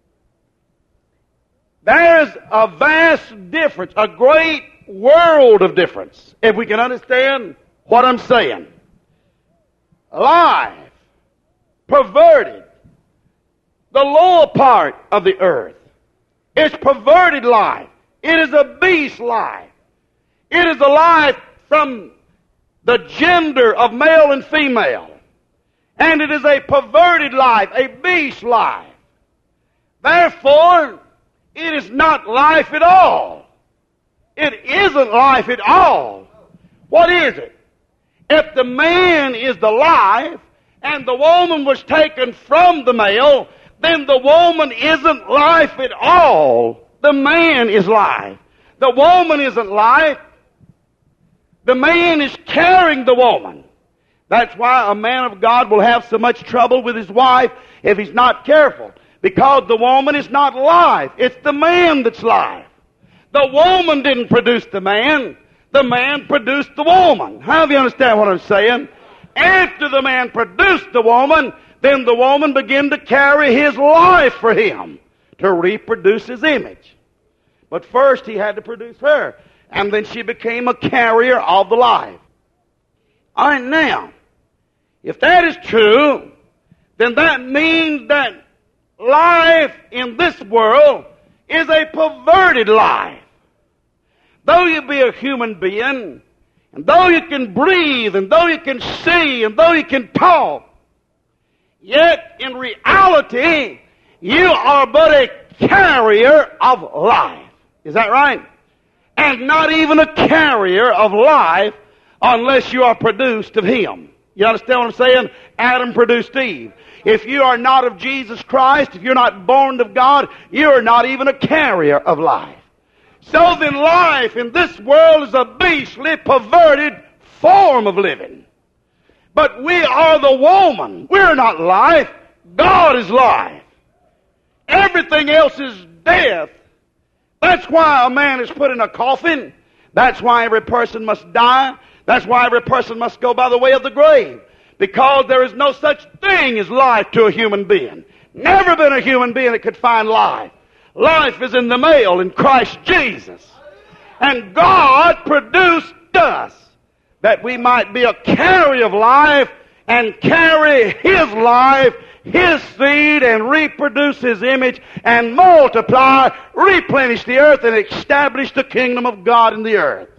there's a vast difference, a great world of difference, if we can understand what I'm saying. Life, perverted, the lower part of the earth. It's perverted life. It is a beast life. It is a life from the gender of male and female. And it is a perverted life, a beast life. Therefore, it is not life at all. It isn't life at all. What is it? If the man is the life, and the woman was taken from the male, then the woman isn't life at all. The man is life. The woman isn't life. The man is carrying the woman. That's why a man of God will have so much trouble with his wife if he's not careful. Because the woman is not life. It's the man that's life. The woman didn't produce the man. The man produced the woman. How do you understand what I'm saying? After the man produced the woman, then the woman began to carry his life for him to reproduce his image. But first he had to produce her. And then she became a carrier of the life. All right, now, if that is true, then that means that life in this world is a perverted life. Though you be a human being, and though you can breathe, and though you can see, and though you can talk, yet in reality, you are but a carrier of life. Is that right? And not even a carrier of life unless you are produced of Him. You understand what I'm saying? Adam produced Eve. If you are not of Jesus Christ, if you're not born of God, you're not even a carrier of life. So then life in this world is a beastly, perverted form of living. But we are the woman. We're not life. God is life. Everything else is death. That's why a man is put in a coffin. That's why every person must die. That's why every person must go by the way of the grave. Because there is no such thing as life to a human being. Never been a human being that could find life. Life is in the male, in Christ Jesus. And God produced us that we might be a carrier of life and carry His life, His seed, and reproduce His image and multiply, replenish the earth, and establish the kingdom of God in the earth.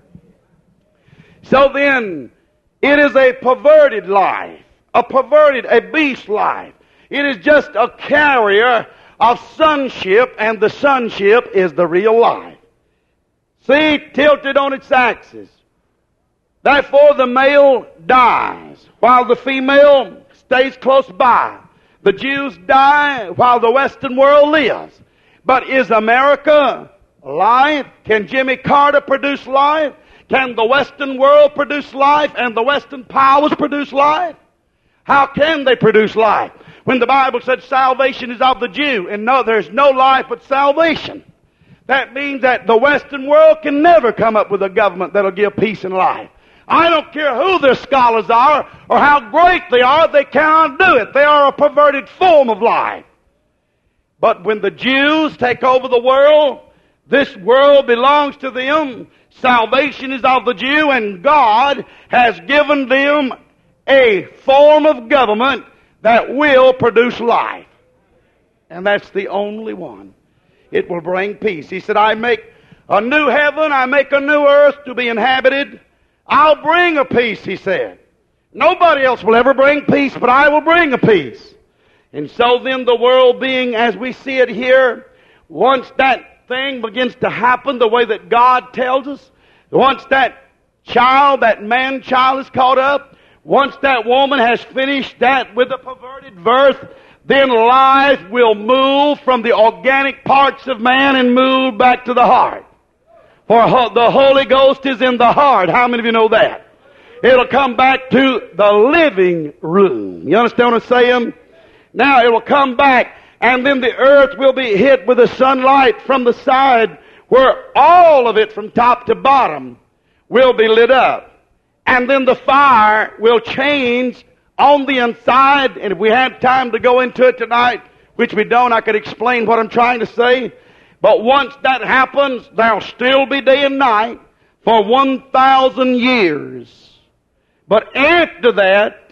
So then, it is a perverted life, a perverted, a beast life. It is just a carrier of sonship, and the sonship is the real life. See, tilted on its axis. Therefore the male dies, while the female stays close by. The Jews die while the Western world lives. But is America life? Can Jimmy Carter produce life? Can the Western world produce life and the Western powers produce life? How can they produce life? When the Bible said salvation is of the Jew, and no, there's no life but salvation. That means that the Western world can never come up with a government that'll give peace and life. I don't care who their scholars are or how great they are, they cannot do it. They are a perverted form of life. But when the Jews take over the world, this world belongs to them. Salvation is of the Jew, and God has given them a form of government that will produce life. And that's the only one. It will bring peace. He said, I make a new heaven, I make a new earth to be inhabited. I'll bring a peace, he said. Nobody else will ever bring peace, but I will bring a peace. And so then the world being as we see it here, once that thing begins to happen the way that God tells us, once that child, that man-child is caught up, once that woman has finished that with a perverted birth, then life will move from the organic parts of man and move back to the heart. For the Holy Ghost is in the heart. How many of you know that? It'll come back to the living room. You understand what I'm saying? Now it will come back, and then the earth will be hit with the sunlight from the side, where all of it from top to bottom will be lit up. And then the fire will change on the inside, and if we had time to go into it tonight, which we don't, I could explain what I'm trying to say. But once that happens, there'll still be day and night for one thousand years. But after that,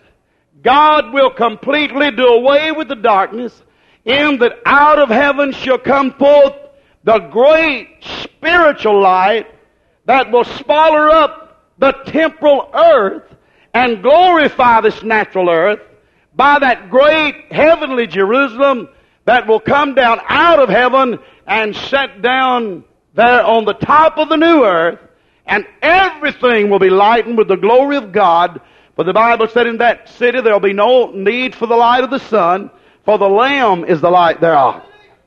God will completely do away with the darkness, in that out of heaven shall come forth the great spiritual light that will swallow up the temporal earth and glorify this natural earth by that great heavenly Jerusalem that will come down out of heaven and set down there on the top of the new earth, and everything will be lightened with the glory of God. For the Bible said in that city there will be no need for the light of the sun, for the Lamb is the light thereof.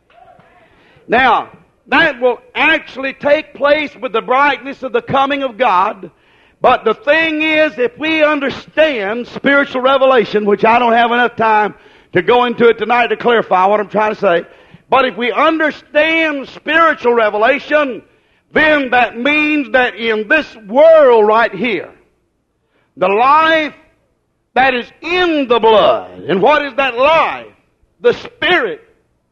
Now, that will actually take place with the brightness of the coming of God. But the thing is, if we understand spiritual revelation, which I don't have enough time to go into it tonight to clarify what I'm trying to say, but if we understand spiritual revelation, then that means that in this world right here, the life that is in the blood, and what is that life? The Spirit.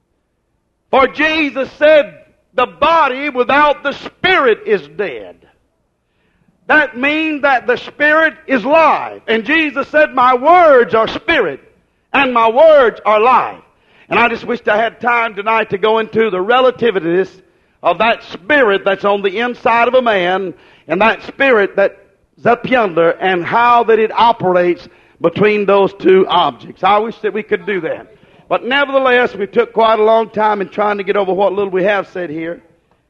For Jesus said, the body without the Spirit is dead. That means that the Spirit is life. And Jesus said, my words are spirit, and my words are life. And I just wished I had time tonight to go into the relativities of that spirit that's on the inside of a man, and that spirit that's up yonder, and how that it operates between those two objects. I wish that we could do that. But nevertheless, we took quite a long time in trying to get over what little we have said here.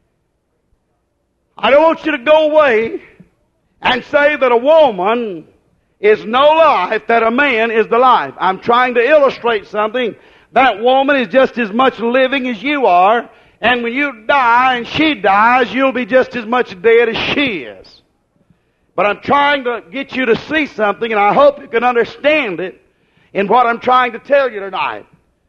I don't want you to go away and say that a woman is no life, that a man is the life. I'm trying to illustrate something. That woman is just as much living as you are, and when you die and she dies, you'll be just as much dead as she is. But I'm trying to get you to see something, and I hope you can understand it in what I'm trying to tell you tonight.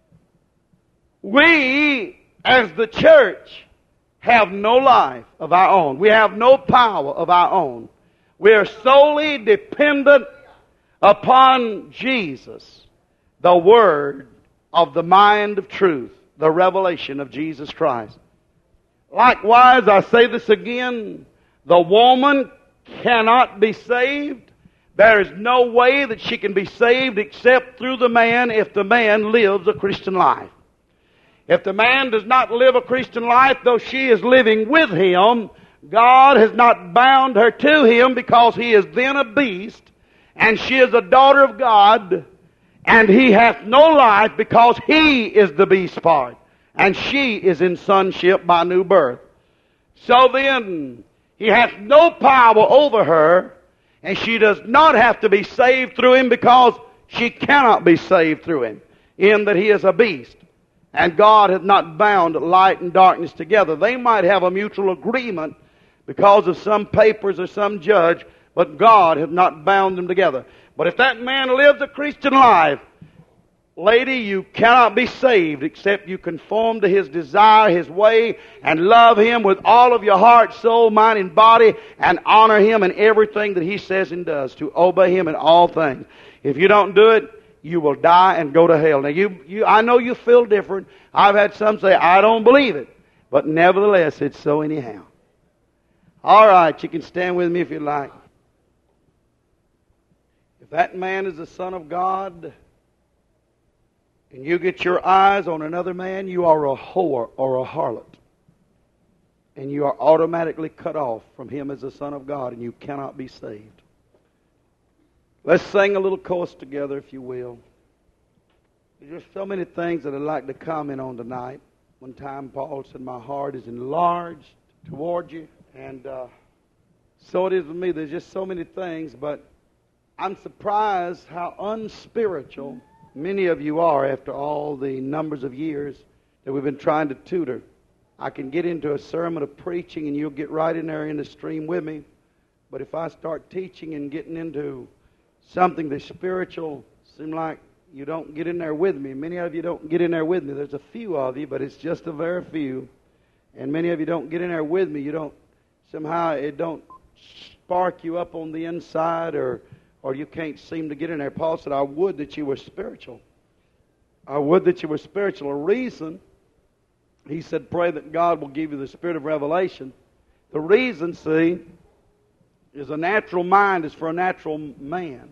We, as the church, have no life of our own. We have no power of our own. We are solely dependent upon Jesus, the Word of the mind of truth, the revelation of Jesus Christ. Likewise, I say this again, the woman cannot be saved. There is no way that she can be saved except through the man if the man lives a Christian life. If the man does not live a Christian life, though she is living with him, God has not bound her to him, because he is then a beast, and she is a daughter of God, and he hath no life because he is the beast part, and she is in sonship by new birth. So then, he hath no power over her, and she does not have to be saved through him, because she cannot be saved through him, in that he is a beast. And God hath not bound light and darkness together. They might have a mutual agreement because of some papers or some judge, but God hath not bound them together. But if that man lives a Christian life, lady, you cannot be saved except you conform to his desire, his way, and love him with all of your heart, soul, mind, and body, and honor him in everything that he says and does, to obey him in all things. If you don't do it, you will die and go to hell. Now, you, you, I know you feel different. I've had some say, I don't believe it. But nevertheless, it's so anyhow. All right, you can stand with me if you like. If that man is the Son of God, and you get your eyes on another man, you are a whore or a harlot. And you are automatically cut off from him as the Son of God, and you cannot be saved. Let's sing a little chorus together, if you will. There's just so many things that I'd like to comment on tonight. One time Paul said, my heart is enlarged toward you. And uh, so it is with me. There's just so many things, but I'm surprised how unspiritual many of you are after all the numbers of years that we've been trying to tutor. I can get into a sermon of preaching and you'll get right in there in the stream with me. But if I start teaching and getting into something that's spiritual, seem like you don't get in there with me. Many of you don't get in there with me. There's a few of you, but it's just a very few. And many of you don't get in there with me. You don't, somehow it don't spark you up on the inside, or or you can't seem to get in there. Paul said, I would that you were spiritual. I would that you were spiritual. A reason, he said, pray that God will give you the spirit of revelation. The reason, see, is a natural mind is for a natural man.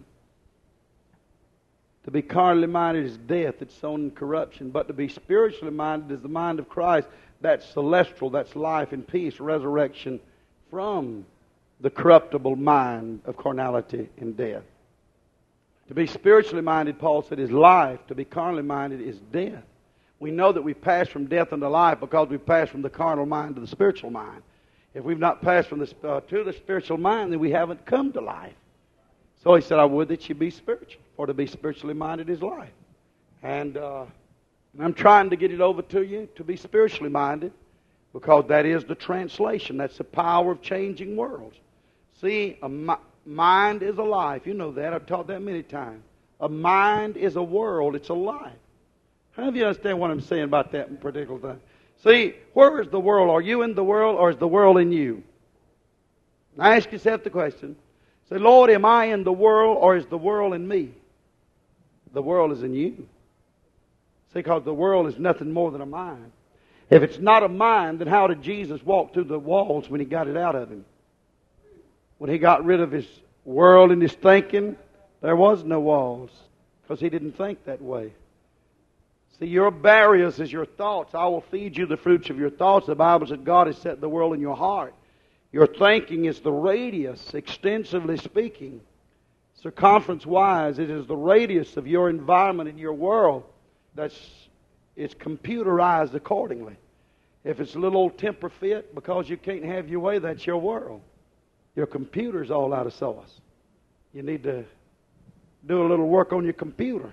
To be carnally minded is death, it's sown in corruption. But to be spiritually minded is the mind of Christ. That's celestial, that's life and peace, resurrection from the corruptible mind of carnality and death. To be spiritually minded, Paul said, is life. To be carnally minded is death. We know that we pass from death into life because we pass from the carnal mind to the spiritual mind. If we've not passed from the, uh, to the spiritual mind, then we haven't come to life. So he said, I would that you be spiritual, for to be spiritually minded is life. And, uh, and I'm trying to get it over to you, to be spiritually minded, because that is the translation. That's the power of changing worlds. See, a mi- mind is a life. You know that. I've taught that many times. A mind is a world. It's a life. How do you understand what I'm saying about that particular thing? See, where is the world? Are you in the world, or is the world in you? Now ask yourself the question. Say, Lord, am I in the world, or is the world in me? The world is in you. See, because the world is nothing more than a mind. If it's not a mind, then how did Jesus walk through the walls when he got it out of him? When he got rid of his world and his thinking, there was no walls, because he didn't think that way. See, your barriers is your thoughts. I will feed you the fruits of your thoughts. The Bible said God has set the world in your heart. Your thinking is the radius, extensively speaking. Circumference-wise, it is the radius of your environment and your world that's it's computerized accordingly. If it's a little old temper fit because you can't have your way, that's your world. Your computer's all out of sauce. You need to do a little work on your computer.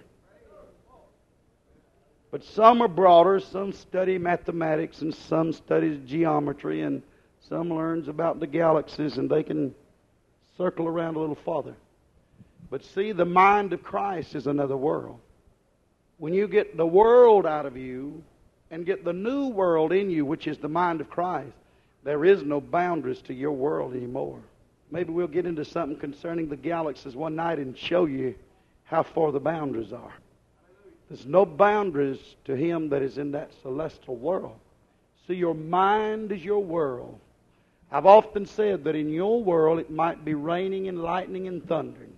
But some are broader. Some study mathematics, and some study geometry, and some learns about the galaxies, and they can circle around a little farther. But see, the mind of Christ is another world. When you get the world out of you and get the new world in you, which is the mind of Christ, there is no boundaries to your world anymore. Maybe we'll get into something concerning the galaxies one night and show you how far the boundaries are. There's no boundaries to Him that is in that celestial world. See, your mind is your world. I've often said that in your world it might be raining and lightning and thundering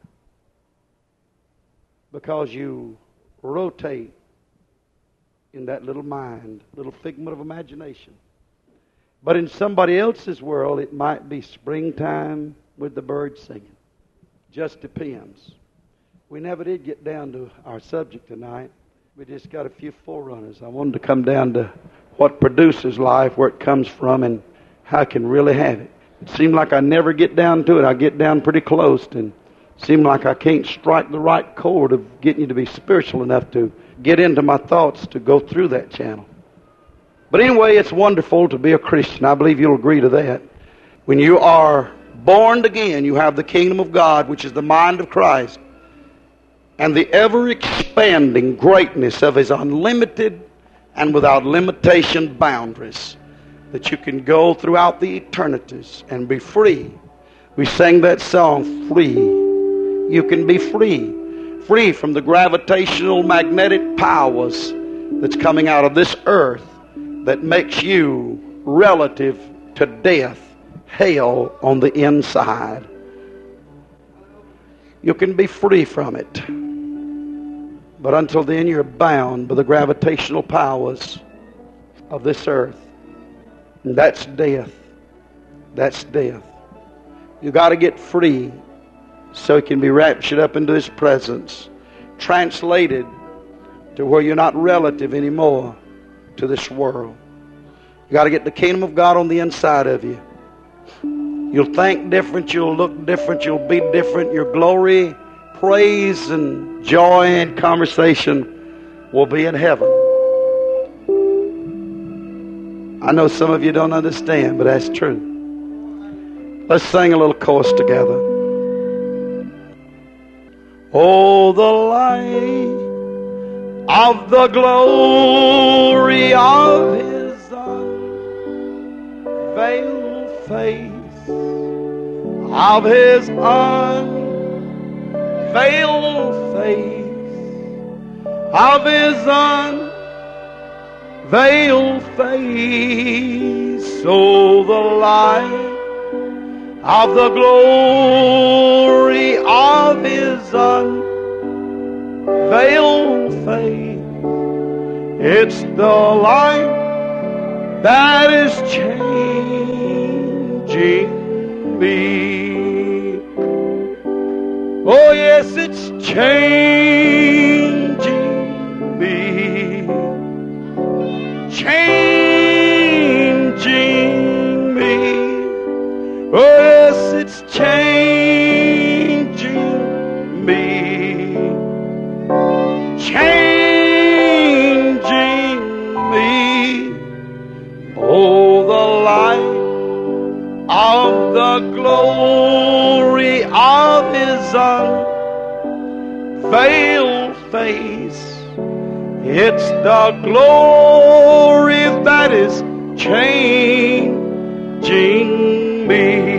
because you rotate in that little mind, little figment of imagination. But in somebody else's world it might be springtime with the birds singing. Just depends. We never did get down to our subject tonight. We just got a few forerunners. I wanted to come down to what produces life, where it comes from, and how I can really have it. It seemed like I never get down to it. I get down pretty close, and it seemed like I can't strike the right chord of getting you to be spiritual enough to get into my thoughts to go through that channel. But anyway, it's wonderful to be a Christian. I believe you'll agree to that. When you are born again, you have the kingdom of God, which is the mind of Christ, and the ever-expanding greatness of His unlimited and without limitation boundaries, that you can go throughout the eternities and be free. We sang that song, Free. You can be free. Free from the gravitational magnetic powers that's coming out of this earth that makes you relative to death, hell on the inside. You can be free from it. But until then, you're bound by the gravitational powers of this earth. And that's death. That's death. You got to get free so you can be raptured up into His presence, translated to where you're not relative anymore to this world. You got to get the kingdom of God on the inside of you. You'll think different, you'll look different, you'll be different. Your glory, praise, and joy and conversation will be in heaven. I know some of you don't understand, but that's true. Let's sing a little chorus together. Oh, the light of the glory of His unveiled face, of His unveiled face, of His unveiled face. So the light of the glory of His unveiled face, it's the light that is changing me. Oh yes, it's changing me, changing me. Oh yes, it's changing me, changing me. Oh, the light of the glory of His unveiled face, it's the glory that is changing me.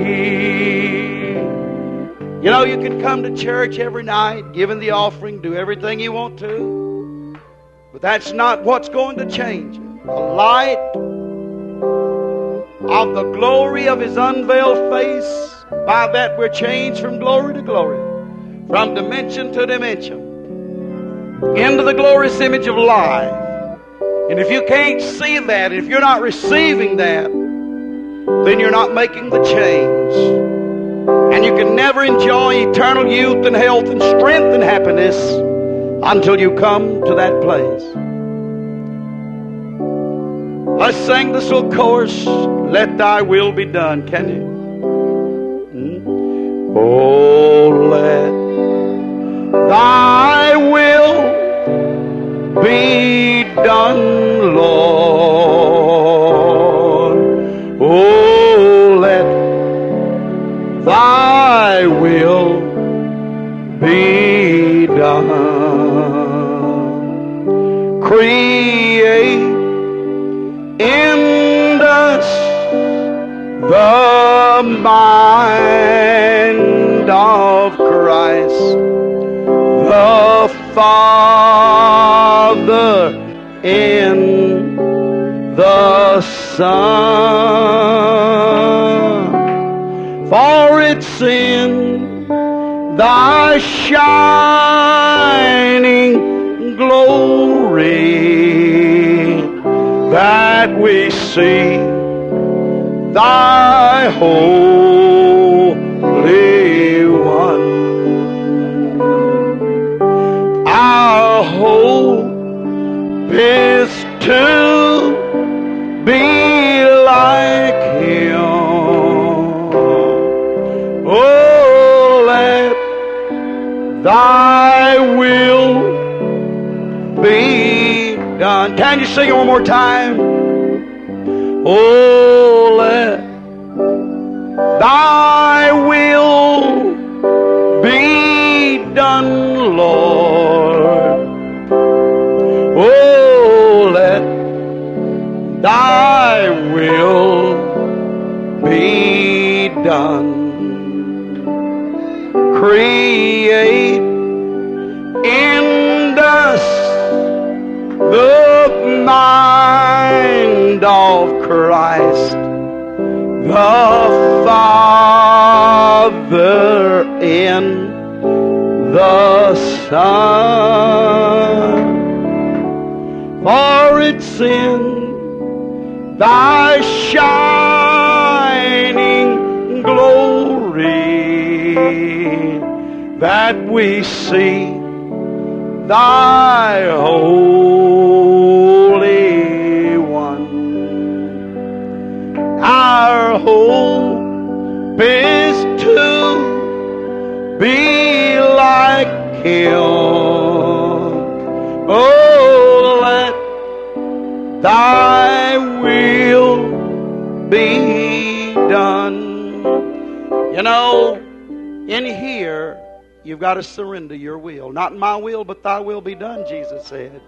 You know, you can come to church every night, giving the offering, do everything you want to, but that's not what's going to change you. The light of the glory of His unveiled face, by that we're changed from glory to glory, from dimension to dimension, into the glorious image of life. And if you can't see that, if you're not receiving that, then you're not making the change. And you can never enjoy eternal youth and health and strength and happiness until you come to that place. Let's sing this little chorus, Let Thy Will Be Done. Can you? Hmm? Oh, let Thy will be done, Lord. Oh, let Thy will be done. Create in us the mind of Christ, the Father in the sun, for it's in thy shining glory that we see thy Holy One. Our hope is to be like Him. Oh, let thy will be done. Can you sing it one more time? Oh, let thy will be done, Lord. Oh, let thy will be done. Create in us the mind of Christ, the Father in the Son. For it's in thy shining glory that we see thy Holy One. Our hope is to be like Him. Oh, let thy will be done. You know, in here, you've got to surrender your will. Not my will, but thy will be done, Jesus said.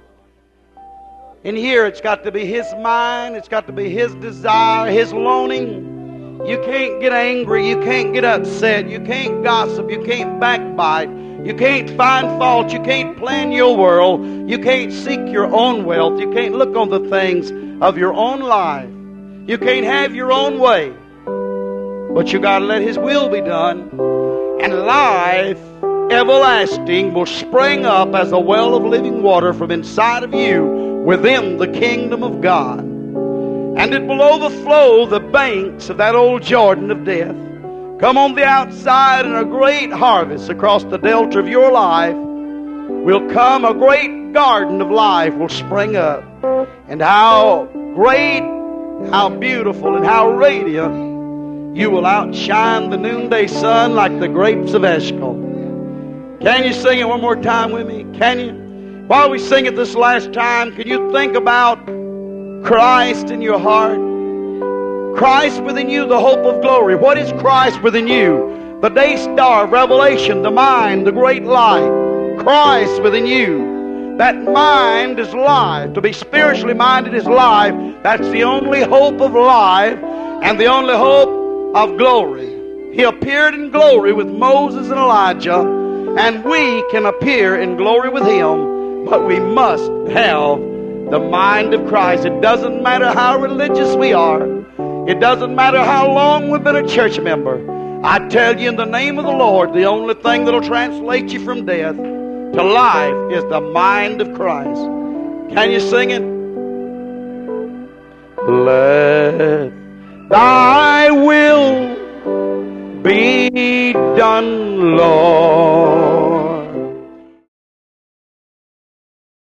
In here, it's got to be His mind. It's got to be His desire, His longing. You can't get angry. You can't get upset. You can't gossip. You can't backbite. You can't find fault. You can't plan your world. You can't seek your own wealth. You can't look on the things of your own life. You can't have your own way. But you got to let His will be done. And life everlasting will spring up as a well of living water from inside of you within the kingdom of God. And it will overflow the banks of that old Jordan of death. Come on the outside, and a great harvest across the delta of your life will come. A great garden of life will spring up. And how great, how beautiful, and how radiant you will outshine the noonday sun like the grapes of Eshcol. Can you sing it one more time with me? Can you? While we sing it this last time, can you think about Christ in your heart? Christ within you, the hope of glory. What is Christ within you? The day star of revelation, the mind, the great light. Christ within you. That mind is life. To be spiritually minded is life. That's the only hope of life and the only hope of glory. He appeared in glory with Moses and Elijah, and we can appear in glory with Him, but we must have the mind of Christ. It doesn't matter how religious we are. It doesn't matter how long we've been a church member. I tell you, in the name of the Lord, the only thing that'll translate you from death to life is the mind of Christ. Can you sing it? Let thy will be done, Lord.